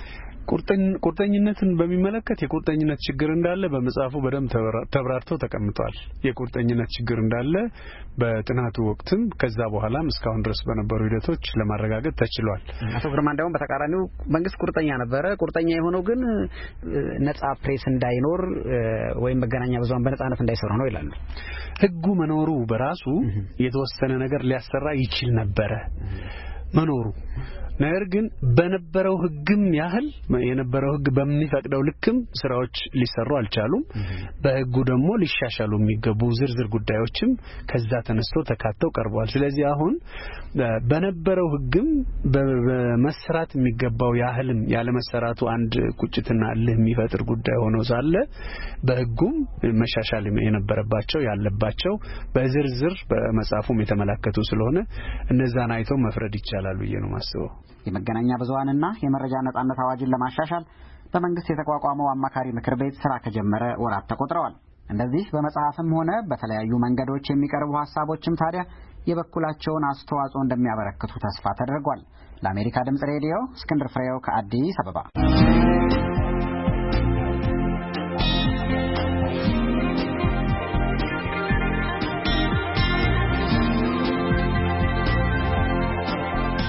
Speaker 11: ቁርጠኝነትን በሚመለከት የቁርጠኝነት ችግር እንዳለ በመጽሐፉ በደንብ ተብራርተው ተቀምጧል። የቁርጠኝነት ችግር እንዳለ በጥናቱ ወቅትም ከዛ በኋላም እስካሁን ድረስ በነበሩ ሂደቶች ለማረጋገጥ ተችሏል። አቶ ግርማ እንደውም በተቃራኒው መንግስት ቁርጠኛ ነበረ። ቁርጠኛ የሆነው ግን ነጻ ፕሬስ እንዳይኖር ወይም መገናኛ ብዙሃን በነጻነት እንዳይሰሩ ነው ይላሉ። ህጉ መኖሩ በራሱ የተወሰነ ነገር ሊያሰራ ይችል ነበረ መኖሩ። ነገር ግን በነበረው ህግም ያህል የነበረው ህግ በሚፈቅደው ልክም ስራዎች ሊሰሩ አልቻሉም። በህጉ ደግሞ ሊሻሻሉ የሚገቡ ዝርዝር ጉዳዮችም ከዛ ተነስቶ ተካተው ቀርበዋል። ስለዚህ አሁን በነበረው ህግም በመስራት የሚገባው ያህልም ያለ መሰራቱ አንድ ቁጭትና እልህ የሚፈጥር ጉዳይ ሆኖ ሳለ በህጉም መሻሻል የነበረባቸው ያለባቸው በዝርዝር በመጽሐፉም የተመለከቱ ስለሆነ እነዛን አይተው መፍረድ ይቻላል ብዬ ነው ማስበው። የመገናኛ ብዙሃንና የመረጃ ነጻነት አዋጅን ለማሻሻል በመንግስት የተቋቋመው አማካሪ ምክር ቤት ስራ ከጀመረ ወራት ተቆጥረዋል። እንደዚህ በመጽሐፍም ሆነ በተለያዩ መንገዶች የሚቀርቡ ሐሳቦችም ታዲያ የበኩላቸውን አስተዋጽኦ እንደሚያበረክቱ ተስፋ ተደርጓል። ለአሜሪካ ድምጽ ሬዲዮ እስክንድር ፍሬው ከአዲስ አበባ።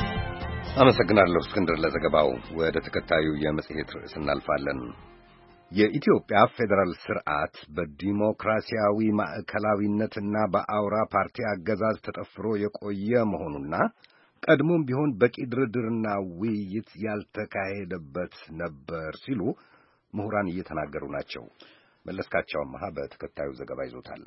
Speaker 2: አመሰግናለሁ እስክንድር ለዘገባው። ወደ ተከታዩ የመጽሔት ርዕስ እናልፋለን። የኢትዮጵያ ፌዴራል ስርዓት በዲሞክራሲያዊ ማዕከላዊነትና በአውራ ፓርቲ አገዛዝ ተጠፍሮ የቆየ መሆኑና ቀድሞም ቢሆን በቂ ድርድርና ውይይት ያልተካሄደበት ነበር ሲሉ ምሁራን እየተናገሩ ናቸው። መለስካቸው አማሃ በተከታዩ ዘገባ ይዞታል።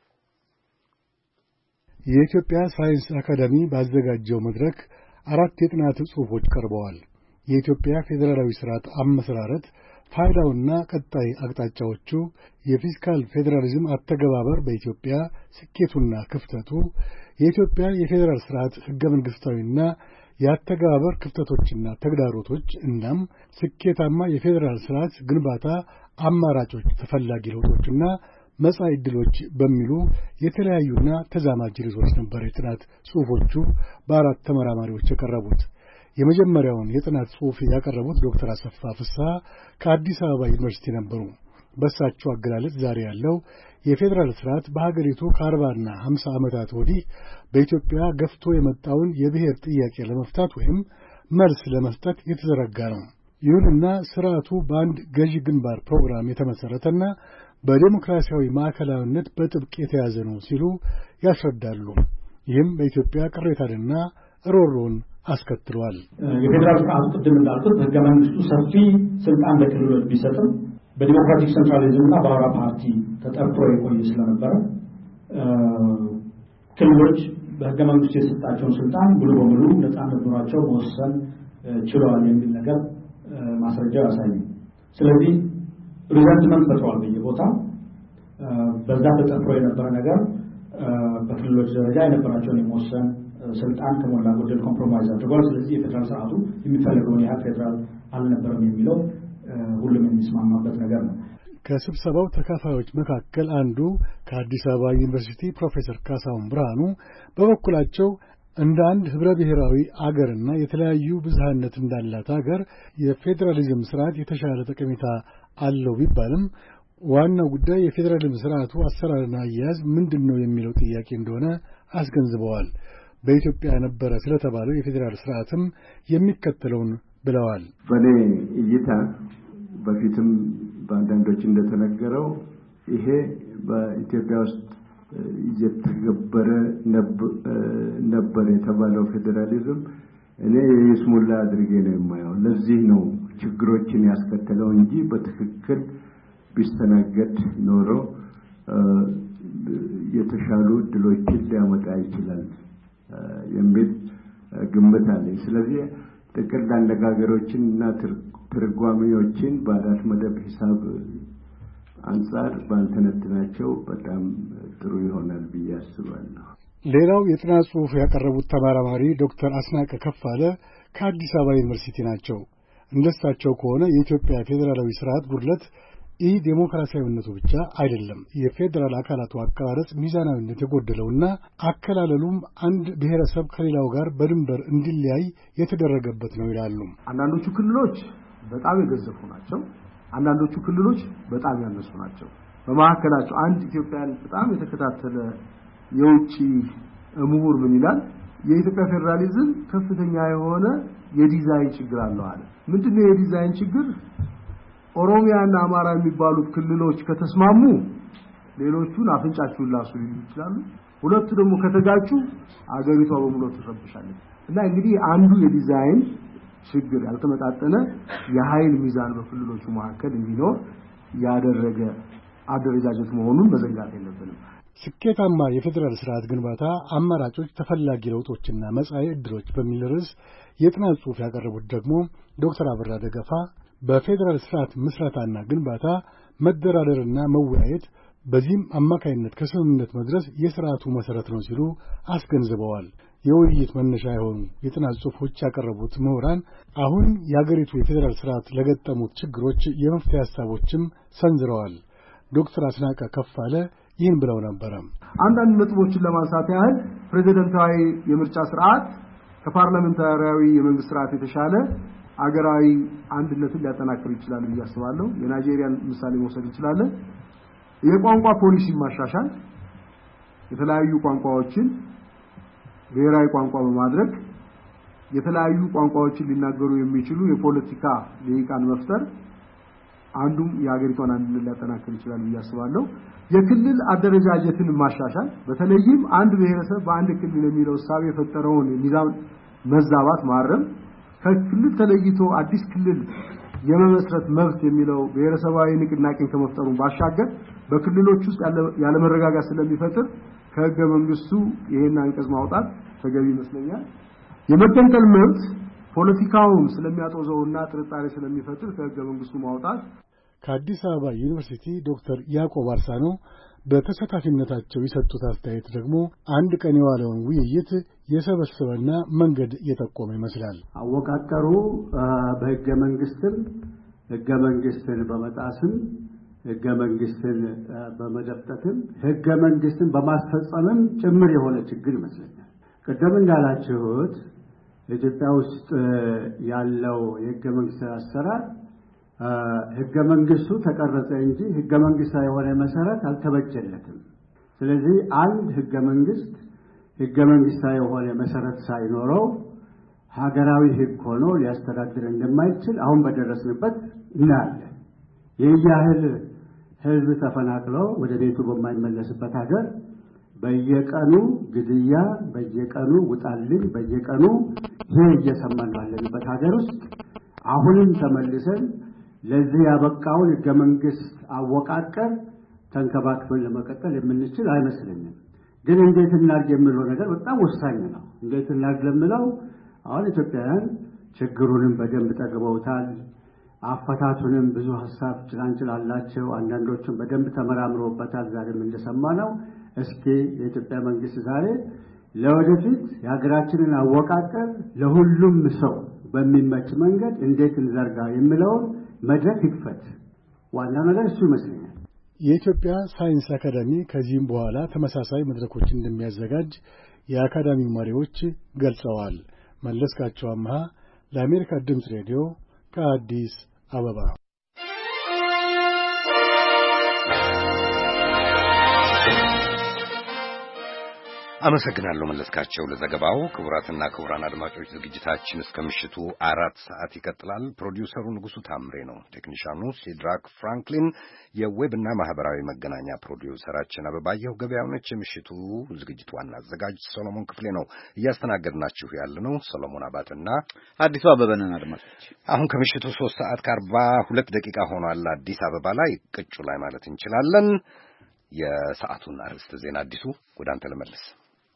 Speaker 15: የኢትዮጵያ ሳይንስ አካዳሚ ባዘጋጀው መድረክ 4 የጥናት ጽሑፎች ቀርበዋል። የኢትዮጵያ ፌዴራላዊ ስርዓት አመሰራረት ፋይዳውና ቀጣይ አቅጣጫዎቹ፣ የፊስካል ፌዴራሊዝም አተገባበር በኢትዮጵያ ስኬቱና ክፍተቱ፣ የኢትዮጵያ የፌዴራል ስርዓት ህገ መንግስታዊና የአተገባበር ክፍተቶችና ተግዳሮቶች እናም ስኬታማ የፌዴራል ስርዓት ግንባታ አማራጮች፣ ተፈላጊ ለውጦችና መጻኢ ዕድሎች በሚሉ የተለያዩና ተዛማጅ ርዕሶች ነበር የጥናት ጽሑፎቹ በ4 ተመራማሪዎች የቀረቡት። የመጀመሪያውን የጥናት ጽሑፍ ያቀረቡት ዶክተር አሰፋ ፍስሐ ከአዲስ አበባ ዩኒቨርሲቲ ነበሩ። በእሳቸው አገላለጽ ዛሬ ያለው የፌዴራል ስርዓት በሀገሪቱ ከ40ና 50 ዓመታት ወዲህ በኢትዮጵያ ገፍቶ የመጣውን የብሔር ጥያቄ ለመፍታት ወይም መልስ ለመስጠት የተዘረጋ ነው። ይሁንና ስርዓቱ በአንድ ገዢ ግንባር ፕሮግራም የተመሰረተና በዲሞክራሲያዊ ማዕከላዊነት በጥብቅ የተያዘ ነው ሲሉ ያስረዳሉ። ይህም በኢትዮጵያ ቅሬታንና ሮሮን አስከትሏል።
Speaker 16: የፌዴራል ስርዓቱ ቅድም እንዳልኩት በህገ መንግስቱ ሰፊ ስልጣን ለክልሎች ቢሰጥም በዲሞክራቲክ ሴንትራሊዝምና በአውራ ፓርቲ ተጠርቶ የቆየ ስለነበረ ክልሎች በህገ መንግስቱ የሰጣቸውን ስልጣን ሙሉ በሙሉ ነፃነት ኖሯቸው መወሰን ችለዋል የሚል ነገር ማስረጃ ያሳያል። ስለዚህ ሪዘንትመንት ፈጥሯል በየቦታው። በዛ ተጠርቶ የነበረ ነገር በክልሎች ደረጃ የነበራቸውን የመወሰን ስልጣን ከሞላ ጎደል ኮምፕሮማይዝ አድርጓል። ስለዚህ የፌዴራል ስርዓቱ የሚፈልገውን ያህል ፌዴራል አልነበረም የሚለው ሁሉም የሚስማማበት ነገር ነው።
Speaker 15: ከስብሰባው ተካፋዮች መካከል አንዱ ከአዲስ አበባ ዩኒቨርሲቲ ፕሮፌሰር ካሳሁን ብርሃኑ በበኩላቸው እንደ አንድ ህብረ ብሔራዊ አገርና የተለያዩ ብዝሃነት እንዳላት አገር የፌዴራሊዝም ስርዓት የተሻለ ጠቀሜታ አለው ቢባልም ዋናው ጉዳይ የፌዴራሊዝም ስርዓቱ አሰራርና አያያዝ ምንድነው የሚለው ጥያቄ እንደሆነ አስገንዝበዋል። በኢትዮጵያ ነበረ ስለተባለው የፌዴራል ስርዓትም የሚከተለውን ብለዋል።
Speaker 17: በኔ እይታ በፊትም በአንዳንዶች እንደተነገረው ይሄ በኢትዮጵያ ውስጥ እየተገበረ ነበር የተባለው ፌዴራሊዝም እኔ የስሙላ አድርጌ ነው የማየው። ለዚህ ነው ችግሮችን ያስከተለው እንጂ በትክክል ቢስተናገድ ኖሮ የተሻሉ ድሎችን ሊያመጣ ይችላል የሚል ግምት አለኝ። ስለዚህ ጥቅል አነጋገሮችን እና ትርጓሜዎችን በአራት መደብ ሂሳብ አንጻር ባንተነትናቸው በጣም ጥሩ ይሆናል ብዬ አስባለሁ።
Speaker 15: ሌላው የጥናት ጽሑፍ ያቀረቡት ተመራማሪ ዶክተር አስናቀ ከፋለ ከአዲስ አበባ ዩኒቨርሲቲ ናቸው። እንደሳቸው ከሆነ የኢትዮጵያ ፌዴራላዊ ስርዓት ጉድለት ዲሞክራሲያዊነቱ ብቻ አይደለም፣ የፌዴራል አካላቱ አቀራረጽ ሚዛናዊነት የጎደለውና አከላለሉም አንድ ብሔረሰብ ከሌላው ጋር በድንበር እንዲለያይ የተደረገበት ነው ይላሉ።
Speaker 18: አንዳንዶቹ ክልሎች በጣም የገዘፉ ናቸው፣ አንዳንዶቹ ክልሎች በጣም ያነሱ ናቸው። በመካከላቸው አንድ ኢትዮጵያን በጣም የተከታተለ የውጪ ምሁር ምን ይላል? የኢትዮጵያ ፌዴራሊዝም ከፍተኛ የሆነ የዲዛይን ችግር አለው አለ። ምንድነው የዲዛይን ችግር? ኦሮሚያና አማራ የሚባሉት ክልሎች ከተስማሙ ሌሎቹን አፍንጫቸውን ላሱ ይችላሉ። ሁለቱ ደግሞ ከተጋጩ አገሪቷ በሙሉ ትረብሻለች። እና እንግዲህ አንዱ የዲዛይን ችግር ያልተመጣጠነ የኃይል ሚዛን በክልሎቹ መካከል እንዲኖር ያደረገ አደረጃጀት መሆኑን መዘንጋት የለብንም።
Speaker 15: ስኬታማ የፌዴራል ስርዓት ግንባታ አማራጮች፣ ተፈላጊ ለውጦችና መጻኢ ዕድሎች በሚል ርዕስ የጥናት ጽሑፍ ያቀረቡት ደግሞ ዶክተር አበራ ደገፋ በፌዴራል ስርዓት ምስረታና ግንባታ መደራደርና መወያየት በዚህም አማካይነት ከስምምነት መድረስ የሥርዓቱ መሠረት ነው ሲሉ አስገንዝበዋል። የውይይት መነሻ የሆኑ የጥናት ጽሑፎች ያቀረቡት ምሁራን አሁን የአገሪቱ የፌዴራል ስርዓት ለገጠሙት ችግሮች የመፍትሄ ሐሳቦችም ሰንዝረዋል። ዶክተር አስናቀ ከፋለ ይህን ብለው ነበር።
Speaker 18: አንዳንድ ነጥቦችን ለማንሳት ያህል ፕሬዝዳንታዊ የምርጫ ስርዓት ከፓርላሜንታሪያዊ የመንግስት ስርዓት የተሻለ አገራዊ አንድነትን ሊያጠናክር ይችላል ብዬ አስባለሁ። የናይጄሪያን ምሳሌ መውሰድ እንችላለን። የቋንቋ ፖሊሲ ማሻሻል፣ የተለያዩ ቋንቋዎችን ብሔራዊ ቋንቋ በማድረግ የተለያዩ ቋንቋዎችን ሊናገሩ የሚችሉ የፖለቲካ ልሂቃን መፍጠር፣ አንዱም የሀገሪቷን አንድነት ሊያጠናክር ይችላል ብዬ አስባለሁ። የክልል አደረጃጀትን ማሻሻል በተለይም አንድ ብሔረሰብ በአንድ ክልል የሚለው እሳቤ የፈጠረውን ሚዛን መዛባት ማረም ከክልል ተለይቶ አዲስ ክልል የመመስረት መብት የሚለው ብሔረሰባዊ ንቅናቄን ከመፍጠሩ ባሻገር በክልሎች ውስጥ ያለ መረጋጋት ስለሚፈጥር ከህገ መንግስቱ ይሄን አንቀጽ ማውጣት ተገቢ ይመስለኛል። የመገንጠል መብት ፖለቲካውን ስለሚያጦዘውና ጥርጣሬ ስለሚፈጥር ከህገ መንግስቱ ማውጣት።
Speaker 15: ከአዲስ አበባ ዩኒቨርሲቲ ዶክተር ያዕቆብ አርሳኖ በተሳታፊነታቸው የሰጡት አስተያየት ደግሞ አንድ ቀን የዋለውን ውይይት የሰበሰበና መንገድ የጠቆመ ይመስላል።
Speaker 17: አወቃቀሩ በህገ መንግስትን በመጣስም ህገ መንግስትን በመደፍጠትም ህገ መንግስትን በማስፈጸምም ጭምር የሆነ ችግር ይመስለኛል። ቀደም እንዳላችሁት ኢትዮጵያ ውስጥ ያለው የህገ መንግስት አሰራር ህገ መንግስቱ ተቀረጸ እንጂ ህገ መንግስታዊ የሆነ መሰረት አልተበጀለትም። ስለዚህ አንድ ህገ መንግስታዊ የሆነ መሰረት ሳይኖረው ሀገራዊ ህግ ሆኖ ሊያስተዳድር እንደማይችል አሁን በደረስንበት እናያለን። የያህል ህዝብ ተፈናቅለው ወደ ቤቱ በማይመለስበት ሀገር በየቀኑ ግድያ፣ በየቀኑ ውጣልኝ፣ በየቀኑ ይሄ እየሰማን ባለንበት ሀገር ውስጥ አሁንም ተመልሰን ለዚህ ያበቃውን ህገ መንግስት አወቃቀር ተንከባክበን ለመቀጠል የምንችል አይመስልኝም። ግን እንዴት እናድርግ የሚለው ነገር በጣም ወሳኝ ነው። እንዴት እናድርግ ለምለው አሁን ኢትዮጵያውያን ችግሩንም በደንብ ጠግበውታል። አፈታቱንም ብዙ ሐሳብ ጭላንጭል አላቸው። አንዳንዶቹም በደንብ ተመራምረውበታል። ዛሬም እንደሰማነው እስኪ የኢትዮጵያ መንግስት ዛሬ ለወደፊት የሀገራችንን አወቃቀር ለሁሉም ሰው በሚመች መንገድ እንዴት እንዘርጋ የሚለውን መድረክ ይክፈት። ዋና ነገር እሱ ይመስለኛል።
Speaker 15: የኢትዮጵያ ሳይንስ አካዳሚ ከዚህም በኋላ ተመሳሳይ መድረኮች እንደሚያዘጋጅ የአካዳሚው መሪዎች ገልጸዋል። መለስካቸው አምሃ ለአሜሪካ ድምፅ ሬዲዮ ከአዲስ አበባ።
Speaker 2: አመሰግናለሁ መለስካቸው ለዘገባው። ክቡራትና ክቡራን አድማጮች ዝግጅታችን እስከ ምሽቱ 4 ሰዓት ይቀጥላል። ፕሮዲውሰሩ ንጉሱ ታምሬ ነው። ቴክኒሻኑ ሲድራክ ፍራንክሊን፣ የዌብና ማህበራዊ መገናኛ ፕሮዲውሰራችን አበባየሁ ገበያው ነች። የምሽቱ ዝግጅት ዋና አዘጋጅ ሰሎሞን ክፍሌ ነው። እያስተናገድናችሁ ያለነው ሰሎሞን አባትና
Speaker 1: አዲሱ አበበ ነን። አድማጮች
Speaker 2: አሁን ከምሽቱ 3 ሰዓት ከ42 ደቂቃ ሆኗል። አዲስ አበባ ላይ ቅጩ ላይ ማለት እንችላለን። የሰዓቱን አርዕስተ ዜና አዲሱ ወደ አንተ ልመልስ።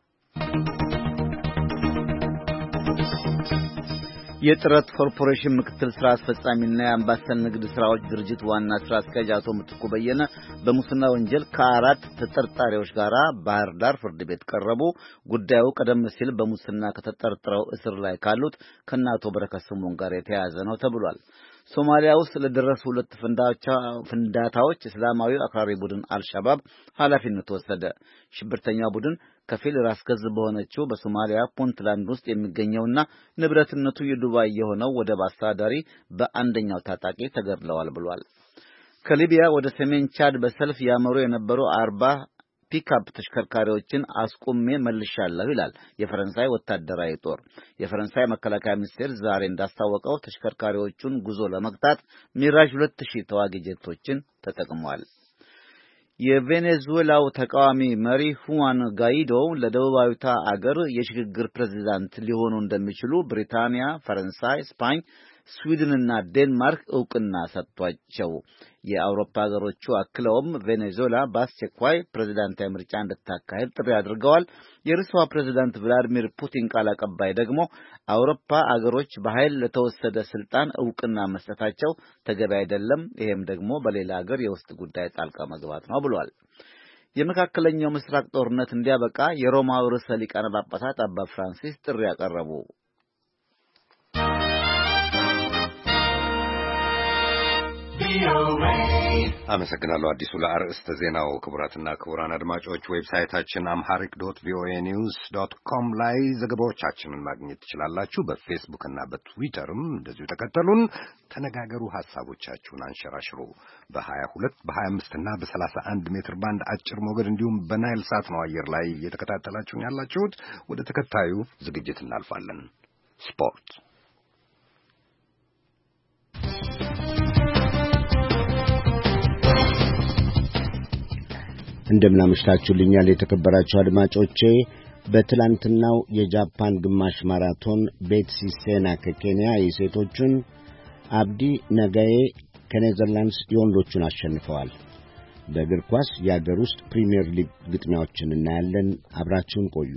Speaker 1: የጥረት ኮርፖሬሽን ምክትል ስራ አስፈጻሚና የአምባሰል ንግድ ስራዎች ድርጅት ዋና ስራ አስኪያጅ አቶ ምትኩ በየነ በሙስና ወንጀል ከ4 ተጠርጣሪዎች ጋር ባህር ዳር ፍርድ ቤት ቀረቡ። ጉዳዩ ቀደም ሲል በሙስና ከተጠርጥረው እስር ላይ ካሉት ከአቶ በረከት ስምዖን ጋር የተያያዘ ነው ተብሏል። ሶማሊያ ውስጥ ለደረሱ 2 ፍንዳታዎች እስላማዊ አክራሪ ቡድን አልሻባብ ኃላፊነት ወሰደ። ሽብርተኛው ቡድን ከፊል ራስ ገዝ በሆነችው በሶማሊያ ፑንትላንድ ውስጥ የሚገኘውና ንብረትነቱ የዱባይ የሆነው ወደብ አስተዳዳሪ በአንደኛው ታጣቂ ተገድለዋል ብሏል። ከሊቢያ ወደ ሰሜን ቻድ በሰልፍ ያመሩ የነበሩ 40 ፒክአፕ ተሽከርካሪዎችን አስቆሜ መልሻለሁ ይላል የፈረንሳይ ወታደራዊ ጦር። የፈረንሳይ መከላከያ ሚኒስቴር ዛሬ እንዳስታወቀው ተሽከርካሪዎቹን ጉዞ ለመግታት ሚራጅ 2000 ተዋጊ ጀቶችን ተጠቅሟል። የቬኔዙዌላው ተቃዋሚ መሪ ሁዋን ጋይዶ ለደቡባዊቷ አገር የሽግግር ፕሬዝዳንት ሊሆኑ እንደሚችሉ ብሪታንያ፣ ፈረንሳይ፣ ስፓኝ፣ ስዊድንና ዴንማርክ ዕውቅና ሰጥቷቸው የአውሮፓ ሀገሮቹ አክለውም ቬኔዙዌላ በአስቸኳይ ፕሬዝዳንታዊ ምርጫ እንድታካሄድ ጥሪ አድርገዋል። የሩሲያው ፕሬዝዳንት ቭላዲሚር ፑቲን ቃል አቀባይ ደግሞ አውሮፓ አገሮች በኃይል ለተወሰደ ስልጣን ዕውቅና መስጠታቸው ተገቢ አይደለም፣ ይሄም ደግሞ በሌላ ሀገር የውስጥ ጉዳይ ጣልቃ መግባት ነው ብሏል። የመካከለኛው ምስራቅ ጦርነት እንዲያበቃ የሮማው ርዕሰ ሊቃነ ጳጳሳት አባ ፍራንሲስ ጥሪ ያቀረቡ።
Speaker 2: አመሰግናለሁ አዲሱ ለአርዕስተ ዜናው። ክቡራትና ክቡራን አድማጮች ዌብሳይታችን amharic.voanews.com ላይ ዘገባዎቻችንን ማግኘት ትችላላችሁ። በፌስቡክ እና በትዊተርም እንደዚሁ ተከተሉን፣ ተነጋገሩ፣ ሐሳቦቻችሁን አንሸራሽሩ። በ22 በ25 እና በ31 ሜትር ባንድ አጭር ሞገድ እንዲሁም በናይል ሳት ነው አየር ላይ እየተከታተላችሁን ያላችሁት። ወደ ተከታዩ ዝግጅት እናልፋለን። ስፖርት
Speaker 19: እንደምናመሽታችሁልኛል የተከበራችሁ አድማጮቼ። በትላንትናው የጃፓን ግማሽ ማራቶን ቤትሲ ሴና ከኬንያ የሴቶቹን፣ አብዲ ነጋዬ ከኔዘርላንድስ የወንዶቹን አሸንፈዋል። በእግር ኳስ የአገር ውስጥ ፕሪሚየር ሊግ ግጥሚያዎችን እናያለን። አብራችሁን ቆዩ።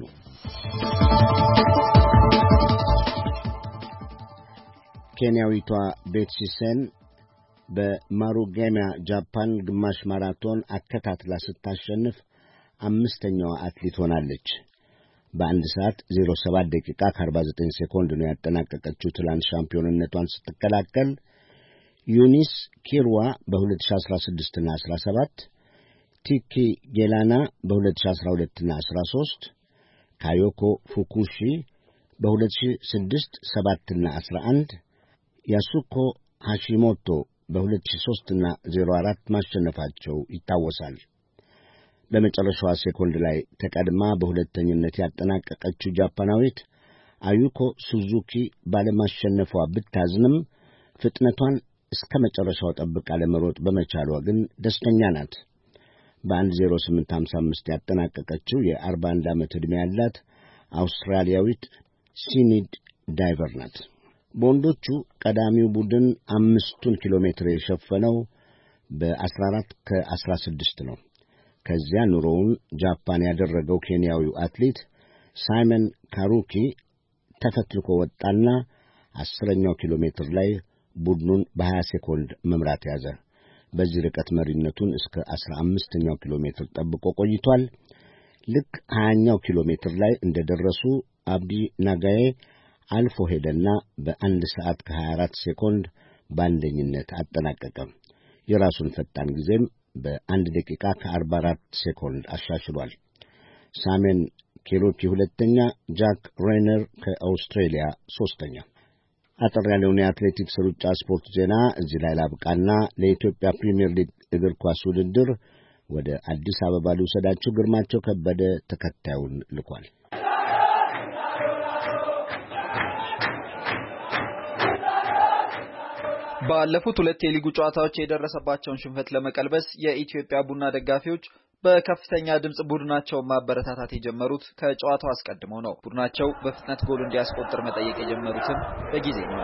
Speaker 19: ኬንያዊቷ ቤትሲ ሴን በማሩጌማ ጃፓን ግማሽ ማራቶን አከታትላ ስታሸንፍ አምስተኛዋ አትሌት ሆናለች። በአንድ ሰዓት 07 ደቂቃ ከ49 ሴኮንድ ነው ያጠናቀቀችው። ትላንት ሻምፒዮንነቷን ስትቀላቀል ዩኒስ ኪርዋ በ2016 እና 17፣ ቲኪ ጌላና በ2012 እና 13፣ ካዮኮ ፉኩሺ በ2006፣ 7 እና 11፣ ያሱኮ ሃሺሞቶ በ2003 እና 04 ማሸነፋቸው ይታወሳል። በመጨረሻዋ ሴኮንድ ላይ ተቀድማ በሁለተኝነት ያጠናቀቀችው ጃፓናዊት አዩኮ ሱዙኪ ባለማሸነፏ ብታዝንም ፍጥነቷን እስከ መጨረሻው ጠብቃ ለመሮጥ በመቻሏ ግን ደስተኛ ናት። በ1:08:55 ያጠናቀቀችው የ41 ዓመት ዕድሜ ያላት አውስትራሊያዊት ሲኒድ ዳይቨር ናት። በወንዶቹ ቀዳሚው ቡድን 5 ኪሎ ሜትር የሸፈነው በ14 ከ16 ነው። ከዚያ ኑሮውን ጃፓን ያደረገው ኬንያዊው አትሌት ሳይመን ካሩኪ ተፈትልኮ ወጣና 10ኛው ኪሎ ሜትር ላይ ቡድኑን በ20 ሴኮንድ መምራት ያዘ። በዚህ ርቀት መሪነቱን እስከ 15ኛው ኪሎ ሜትር ጠብቆ ቆይቷል። ልክ 20ኛው ኪሎ ሜትር ላይ እንደደረሱ አብዲ ናጋዬ አልፎ ሄደና በ1 ሰዓት ከ24 ሴኮንድ በአንደኝነት አጠናቀቀ። የራሱን ፈጣን ጊዜም በ1 ደቂቃ ከ44 ሴኮንድ አሻሽሏል። ሳሜን ኬሮኪ ሁለተኛ፣ ጃክ ሬነር ከአውስትራሊያ ሶስተኛ። አጠር ያለውን የአትሌቲክስ ሩጫ ስፖርት ዜና እዚህ ላይ ላብቃና ለኢትዮጵያ ፕሪሚየር ሊግ እግር ኳስ ውድድር ወደ አዲስ አበባ ሊወሰዳቸው ግርማቸው ከበደ ተከታዩን ልኳል።
Speaker 20: ባለፉት ሁለት የሊጉ ጨዋታዎች የደረሰባቸውን ሽንፈት ለመቀልበስ የኢትዮጵያ ቡና ደጋፊዎች በከፍተኛ ድምጽ ቡድናቸውን ማበረታታት የጀመሩት ከጨዋታው አስቀድሞ ነው። ቡድናቸው በፍጥነት ጎል እንዲያስቆጥር መጠየቅ የጀመሩትም በጊዜ ነው።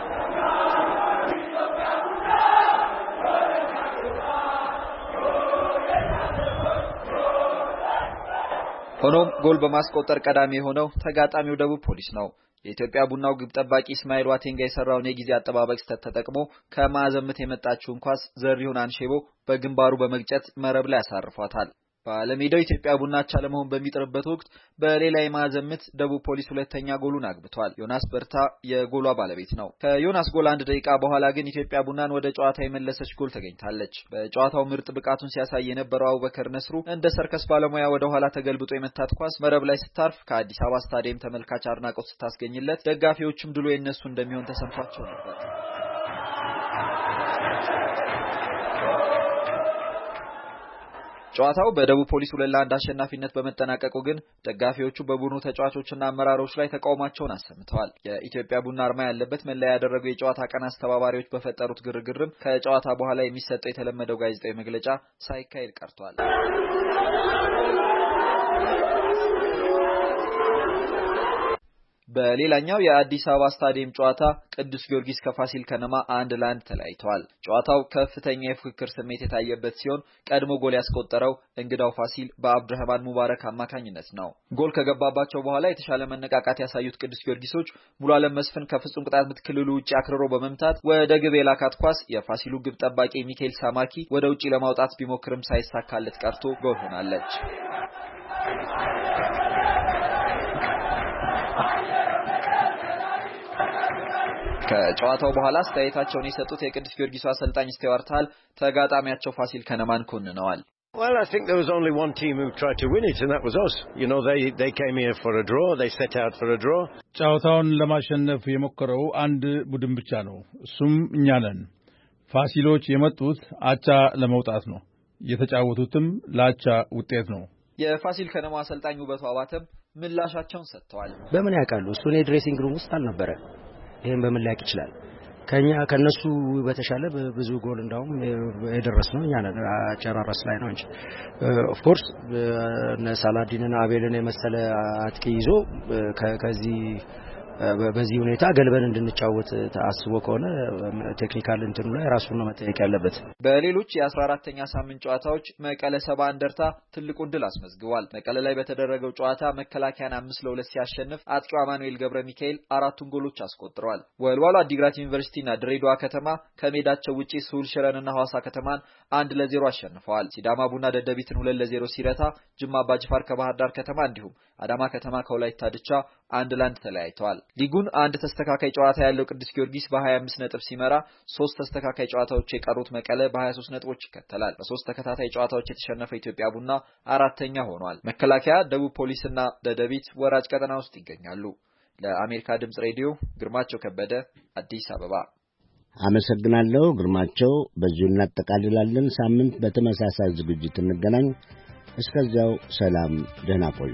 Speaker 20: ሆኖም ጎል በማስቆጠር ቀዳሚ የሆነው ተጋጣሚው ደቡብ ፖሊስ ነው። የኢትዮጵያ ቡናው ግብ ጠባቂ እስማኤል ዋቴንጋ የሰራውን የጊዜ አጠባበቅ ስህተት ተጠቅሞ ከማዕዘን ምት የመጣችውን ኳስ ዘሪሁን አንሼቦ በግንባሩ በመግጨት መረብ ላይ ያሳርፏታል። ባለሜዳው ኢትዮጵያ ቡና አቻ ለመሆን በሚጥርበት ወቅት በሌላ የማዕዘን ምት ደቡብ ፖሊስ ሁለተኛ ጎሉን አግብቷል። ዮናስ በርታ የጎሏ ባለቤት ነው። ከዮናስ ጎል 1 ደቂቃ በኋላ ግን ኢትዮጵያ ቡናን ወደ ጨዋታ የመለሰች ጎል ተገኝታለች። በጨዋታው ምርጥ ብቃቱን ሲያሳይ የነበረው አቡበከር ነስሩ እንደ ሰርከስ ባለሙያ ወደ ኋላ ተገልብጦ የመታት ኳስ መረብ ላይ ስታርፍ ከአዲስ አበባ ስታዲየም ተመልካች አድናቆት ስታስገኝለት ደጋፊዎችም ድሉ የነሱ እንደሚሆን ተሰምቷቸው ነበር። ጨዋታው በደቡብ ፖሊስ 2-1 አሸናፊነት በመጠናቀቁ ግን ደጋፊዎቹ በቡድኑ ተጫዋቾችና አመራሮች ላይ ተቃውሟቸውን አሰምተዋል። የኢትዮጵያ ቡና አርማ ያለበት መለያ ያደረጉ የጨዋታ ቀን አስተባባሪዎች በፈጠሩት ግርግርም ከጨዋታ በኋላ የሚሰጠው የተለመደው ጋዜጣዊ መግለጫ ሳይካሄድ ቀርቷል። በሌላኛው የአዲስ አበባ ስታዲየም ጨዋታ ቅዱስ ጊዮርጊስ ከፋሲል ከነማ 1-1 ተለያይተዋል። ጨዋታው ከፍተኛ የፉክክር ስሜት የታየበት ሲሆን ቀድሞ ጎል ያስቆጠረው እንግዳው ፋሲል በአብዱረህማን ሙባረክ አማካኝነት ነው። ጎል ከገባባቸው በኋላ የተሻለ መነቃቃት ያሳዩት ቅዱስ ጊዮርጊሶች ሙሉ ዓለም መስፍን ከፍጹም ቅጣት ምት ክልሉ ውጪ አክርሮ በመምታት ወደ ግብ የላካት ኳስ የፋሲሉ ግብ ጠባቂ ሚካኤል ሳማኪ ወደ ውጪ ለማውጣት ቢሞክርም ሳይሳካለት ቀርቶ ጎል ሆናለች። ከጨዋታው በኋላ አስተያየታቸውን የሰጡት የቅዱስ ጊዮርጊስ አሰልጣኝ ስቴዋርት ሃል ተጋጣሚያቸው ፋሲል ከነማን ኮንነዋል።
Speaker 21: Well, I think there was only one team who tried to win it, and that was us. You know, they came here for a draw. They set out for a draw.
Speaker 22: ጨዋታውን ለማሸነፍ የሞከረው አንድ ቡድን ብቻ ነው፣ እሱም እኛ ነን። ፋሲሎች የመጡት አቻ ለመውጣት ነው። የተጫወቱትም ለአቻ ውጤት ነው።
Speaker 20: የፋሲል ከነማ አሰልጣኝ ውበቱ አባተም ምላሻቸውን ሰጥተዋል።
Speaker 23: በምን ያውቃሉ? እሱ የድሬሲንግ ሩም ውስጥ አልነበረ። ይሄን በምን ሊያውቅ ይችላል?
Speaker 4: ከነሱ በተሻለ ብዙ ጎል እንዳውም የደረስነው እኛ አጨራረስ ላይ ነው እንጂ ኦፍ ኮርስ ሳላዲንና አቤልን የመሰለ አጥቂ ይዞ ከዚህ በዚህ ሁኔታ ገልበን እንድንጫወት ታስቦ ከሆነ ቴክኒካል እንትኑ ላይ ራሱን ነው መጠየቅ ያለበት።
Speaker 20: በሌሎች የ14ኛ ሳምንት ጨዋታዎች መቀለ ሰባ እንደርታ ትልቁን ድል አስመዝግቧል። መቀለ ላይ በተደረገው ጨዋታ መከላከያን 5-2 ሲያሸንፍ አጥቂው አማኑኤል ገብረ ሚካኤል 4 ጎሎች አስቆጥሯል። ወልዋሎ አዲግራት ዩኒቨርሲቲና ድሬዳዋ ከተማ ከሜዳቸው ውጪ ሱል ሽረንና ሐዋሳ ከተማን 1-0 አሸንፈዋል። ሲዳማ ቡና ደደቢትን 2-0 ሲረታ ጅማ አባጅፋር ከባህር ዳር ከተማ እንዲሁም አዳማ ከተማ ከወላይታ ድቻ 1-1 ተለያይተዋል። ሊጉን አንድ ተስተካካይ ጨዋታ ያለው ቅዱስ ጊዮርጊስ በ25 ነጥብ ሲመራ 3 ተስተካካይ ጨዋታዎች የቀሩት መቀለ በ23 ነጥቦች ይከተላል። በ3 ተከታታይ ጨዋታዎች የተሸነፈው ኢትዮጵያ ቡና አራተኛ ሆኗል። መከላከያ፣ ደቡብ ፖሊስና ደደቢት ወራጅ ቀጠና ውስጥ ይገኛሉ። ለአሜሪካ ድምጽ ሬዲዮ ግርማቸው ከበደ አዲስ አበባ።
Speaker 19: አመሰግናለሁ ግርማቸው። በዚሁ እናጠቃልላለን። ሳምንት በተመሳሳይ ዝግጅት እንገናኝ። እስከዚያው ሰላም፣ ደህና ቆዩ።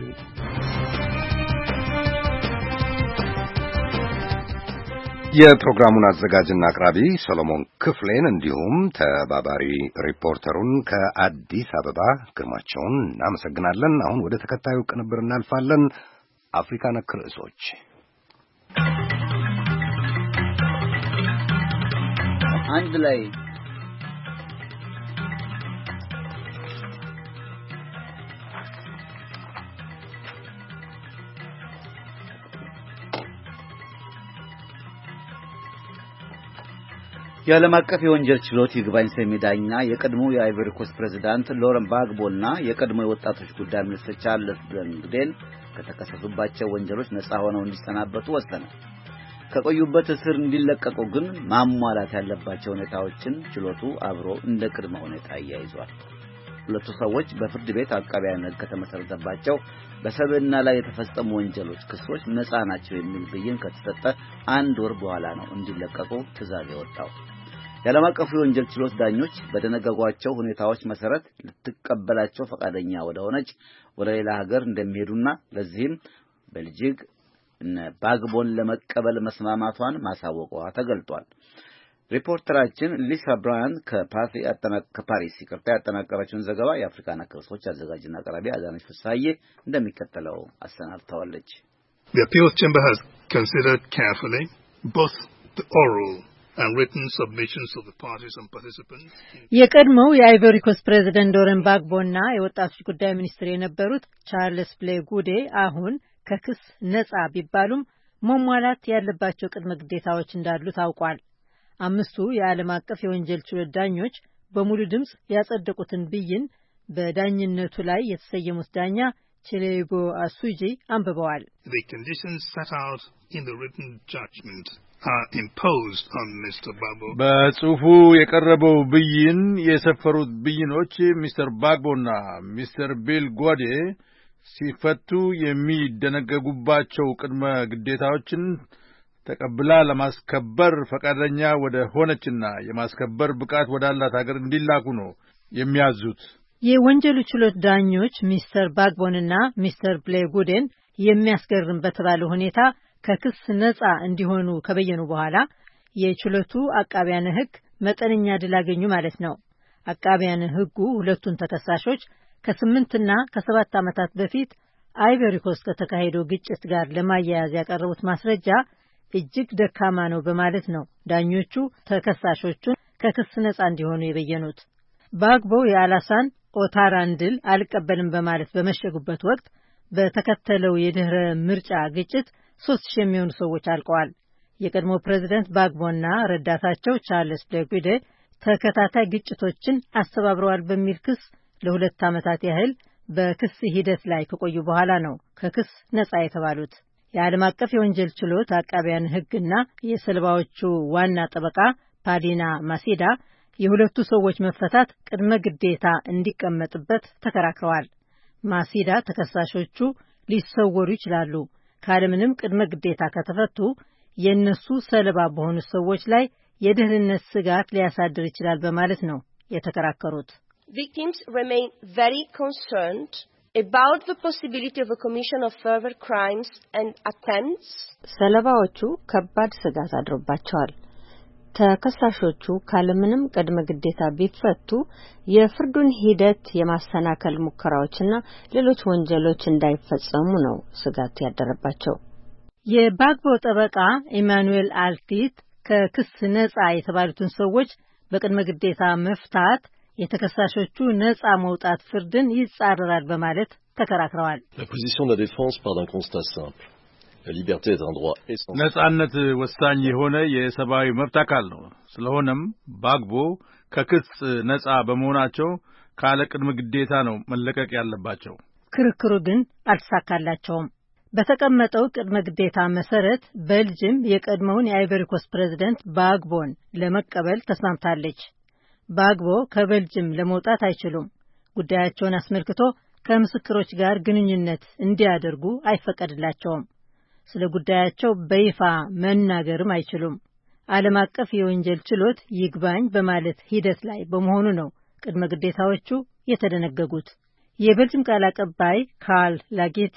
Speaker 2: የፕሮግራሙን አዘጋጅና አቅራቢ ሰሎሞን ክፍሌን እንዲሁም ተባባሪ ሪፖርተሩን ከአዲስ አበባ ግርማቸውን እናመሰግናለን። አሁን ወደ ተከታዩ ቅንብር እናልፋለን። አፍሪካ ነክ ርዕሶች።
Speaker 1: አንድ ላይ የዓለም አቀፍ የወንጀል ችሎት ይግባኝ ሰሚ ዳኛ የቀድሞ የአይቮሪ ኮስት ፕሬዝዳንት ሎረን ባግቦና የቀድሞ የወጣቶች ጉዳይ ሚኒስትር ቻርልስ ብሌንግዴን ከተከሰሱባቸው ወንጀሎች ነፃ ሆነው እንዲሰናበቱ ወሰነ። ከቆዩበት እስር እንዲለቀቁ ግን ማሟላት ያለባቸው ሁኔታዎችን ችሎቱ አብሮ እንደ ቅድመ ሁኔታ ያይዟል። ሁለቱ ሰዎች በፍርድ ቤት አቃቢያን ሕግ ከተመሰረተባቸው በሰብዕና ላይ የተፈጸሙ ወንጀሎች ክሶች ነፃ ናቸው የሚል ብይን ከተሰጠ 1 ወር በኋላ ነው እንዲለቀቁ ትዕዛዝ የወጣው። የዓለም አቀፉ የወንጀል ችሎት ዳኞች በደነገጓቸው ሁኔታዎች መሰረት ልትቀበላቸው ፈቃደኛ ወደሆነች ወደ ሌላ ሀገር እንደሚሄዱና ለዚህም ቤልጂክ ባግቦን ለመቀበል መስማማቷን ማሳወቋ ተገልጧል። ሪፖርተራችን ሊሳ ብራያን ከፓሪስ ያጠናቀረችውን ዘገባ የአፍሪካ ነክ ርዕሶች አዘጋጅና አቅራቢ አዳነች ፍሳዬ እንደሚከተለው አሰናድተዋለች።
Speaker 6: The appeals chamber has considered carefully both the oral and written submissions of the parties and participants.
Speaker 23: የቀድሞው የአይቮሪ ኮስት ፕሬዝዳንት ሎረን ባግቦና የወጣቶች ጉዳይ ሚኒስትር የነበሩት ቻርልስ ብሌ ጉዴ አሁን ከክስ ነፃ ቢባሉም መሟላት ያለባቸው ቅድመ ግዴታዎች እንዳሉ ታውቋል። 5 የዓለም አቀፍ የወንጀል ችሎት ዳኞች በሙሉ ድምጽ ያጸደቁትን ብይን በዳኝነቱ ላይ የተሰየሙት ዳኛ ቺሌጎ አሱጂ አንብበዋል።
Speaker 6: The conditions set out in the written judgment are imposed on Mr. Bagbo.
Speaker 22: በጽሁፉ የቀረበው ብይን የሰፈሩት ብይኖች ሚስተር ባግቦና ሚስተር ቢል ጓዴ ሲፈቱ የሚደነገጉባቸው ቅድመ ግዴታዎችን ተቀብላ ለማስከበር ፈቃደኛ ወደ ሆነችና የማስከበር ብቃት ወዳላት ሀገር እንዲላኩ ነው የሚያዙት።
Speaker 23: የወንጀሉ ችሎት ዳኞች ሚስተር ባግቦንና ሚስተር ብሌ ጉዴን የሚያስገርም በተባለ ሁኔታ ከክስ ነፃ እንዲሆኑ ከበየኑ በኋላ የችሎቱ አቃቢያነ ሕግ መጠነኛ ድል አገኙ ማለት ነው። አቃቢያነ ሕጉ ሁለቱን ተከሳሾች ከ8 እና ከ7 ዓመታት በፊት አይቮሪ ኮስት ከተካሄደው ግጭት ጋር ለማያያዝ ያቀረቡት ማስረጃ እጅግ ደካማ ነው በማለት ነው ዳኞቹ ተከሳሾቹን ከክስ ነፃ እንዲሆኑ የበየኑት። ባግቦ የአላሳን ኦታራን ድል አልቀበልም በማለት በመሸጉበት ወቅት በተከተለው የድህረ ምርጫ ግጭት 3000 የሚሆኑ ሰዎች አልቀዋል። የቀድሞ ፕሬዝዳንት ባግቦና ረዳታቸው ቻርልስ ብሌ ጉዴ ተከታታይ ግጭቶችን አስተባብረዋል በሚል ክስ ለ2 ዓመታት ያህል በክስ ሂደት ላይ ከቆዩ በኋላ ነው ከክስ ነፃ የተባሉት። የዓለም አቀፍ የወንጀል ችሎት አቃቢያን ሕግና የሰለባዎቹ ዋና ጠበቃ ፓሊና ማሲዳ የሁለቱ ሰዎች መፈታት ቅድመ ግዴታ እንዲቀመጥበት ተከራክረዋል። ማሲዳ ተከሳሾቹ ሊሰወሩ ይችላሉ፣ ካለምንም ቅድመ ግዴታ ከተፈቱ የነሱ ሰለባ በሆኑ ሰዎች ላይ የደህንነት ስጋት ሊያሳድር ይችላል በማለት ነው የተከራከሩት።
Speaker 9: Victims remain very concerned about the possibility of a commission of further crimes and attempts.
Speaker 23: ሰለባዎቹ ከባድ ስጋት አድሮባቸዋል።
Speaker 5: ተከሳሾቹ ካለምንም ቅድመ ግዴታ ቢፈቱ የፍርዱን ሂደት የማሰናከል ሙከራዎችና ሌሎች ወንጀሎች እንዳይፈጸሙ ነው ስጋት ያደረባቸው።
Speaker 23: የባግቦ ጠበቃ ኢማኑኤል አልቲት ከክስ ነጻ የተባሉትን ሰዎች በቅድመ ግዴታ መፍታት የተከሳሾቹ ነጻ መውጣት ፍርድን ይጻረራል በማለት ተከራክረዋል።
Speaker 22: ነጻነት ወሳኝ የሆነ የሰብአዊ መብት አካል ነው። ስለሆነም ባግቦ ከክስ ነጻ በመሆናቸው ካለ ቅድመ ግዴታ ነው መለቀቅ ያለባቸው።
Speaker 23: ክርክሩ ግን አልተሳካላቸውም። በተቀመጠው ቅድመ ግዴታ መሰረት ቤልጅየም የቀድሞውን የአይቨሪ ኮስት ፕሬዝዳንት ባግቦን ለመቀበል ተስማምታለች። ባግቦ ከቤልጅየም ለመውጣት አይችሉም። ጉዳያቸውን አስመልክቶ ከምስክሮች ጋር ግንኙነት እንዲያደርጉ አይፈቀድላቸውም። ስለ ጉዳያቸው በይፋ መናገርም አይችሉም። ዓለም አቀፍ የወንጀል ችሎት ይግባኝ በማለት ሂደት ላይ በመሆኑ ነው ቅድመ ግዴታዎቹ የተደነገጉት። የቤልጅየም ቃል አቀባይ ካርል ላጌቲ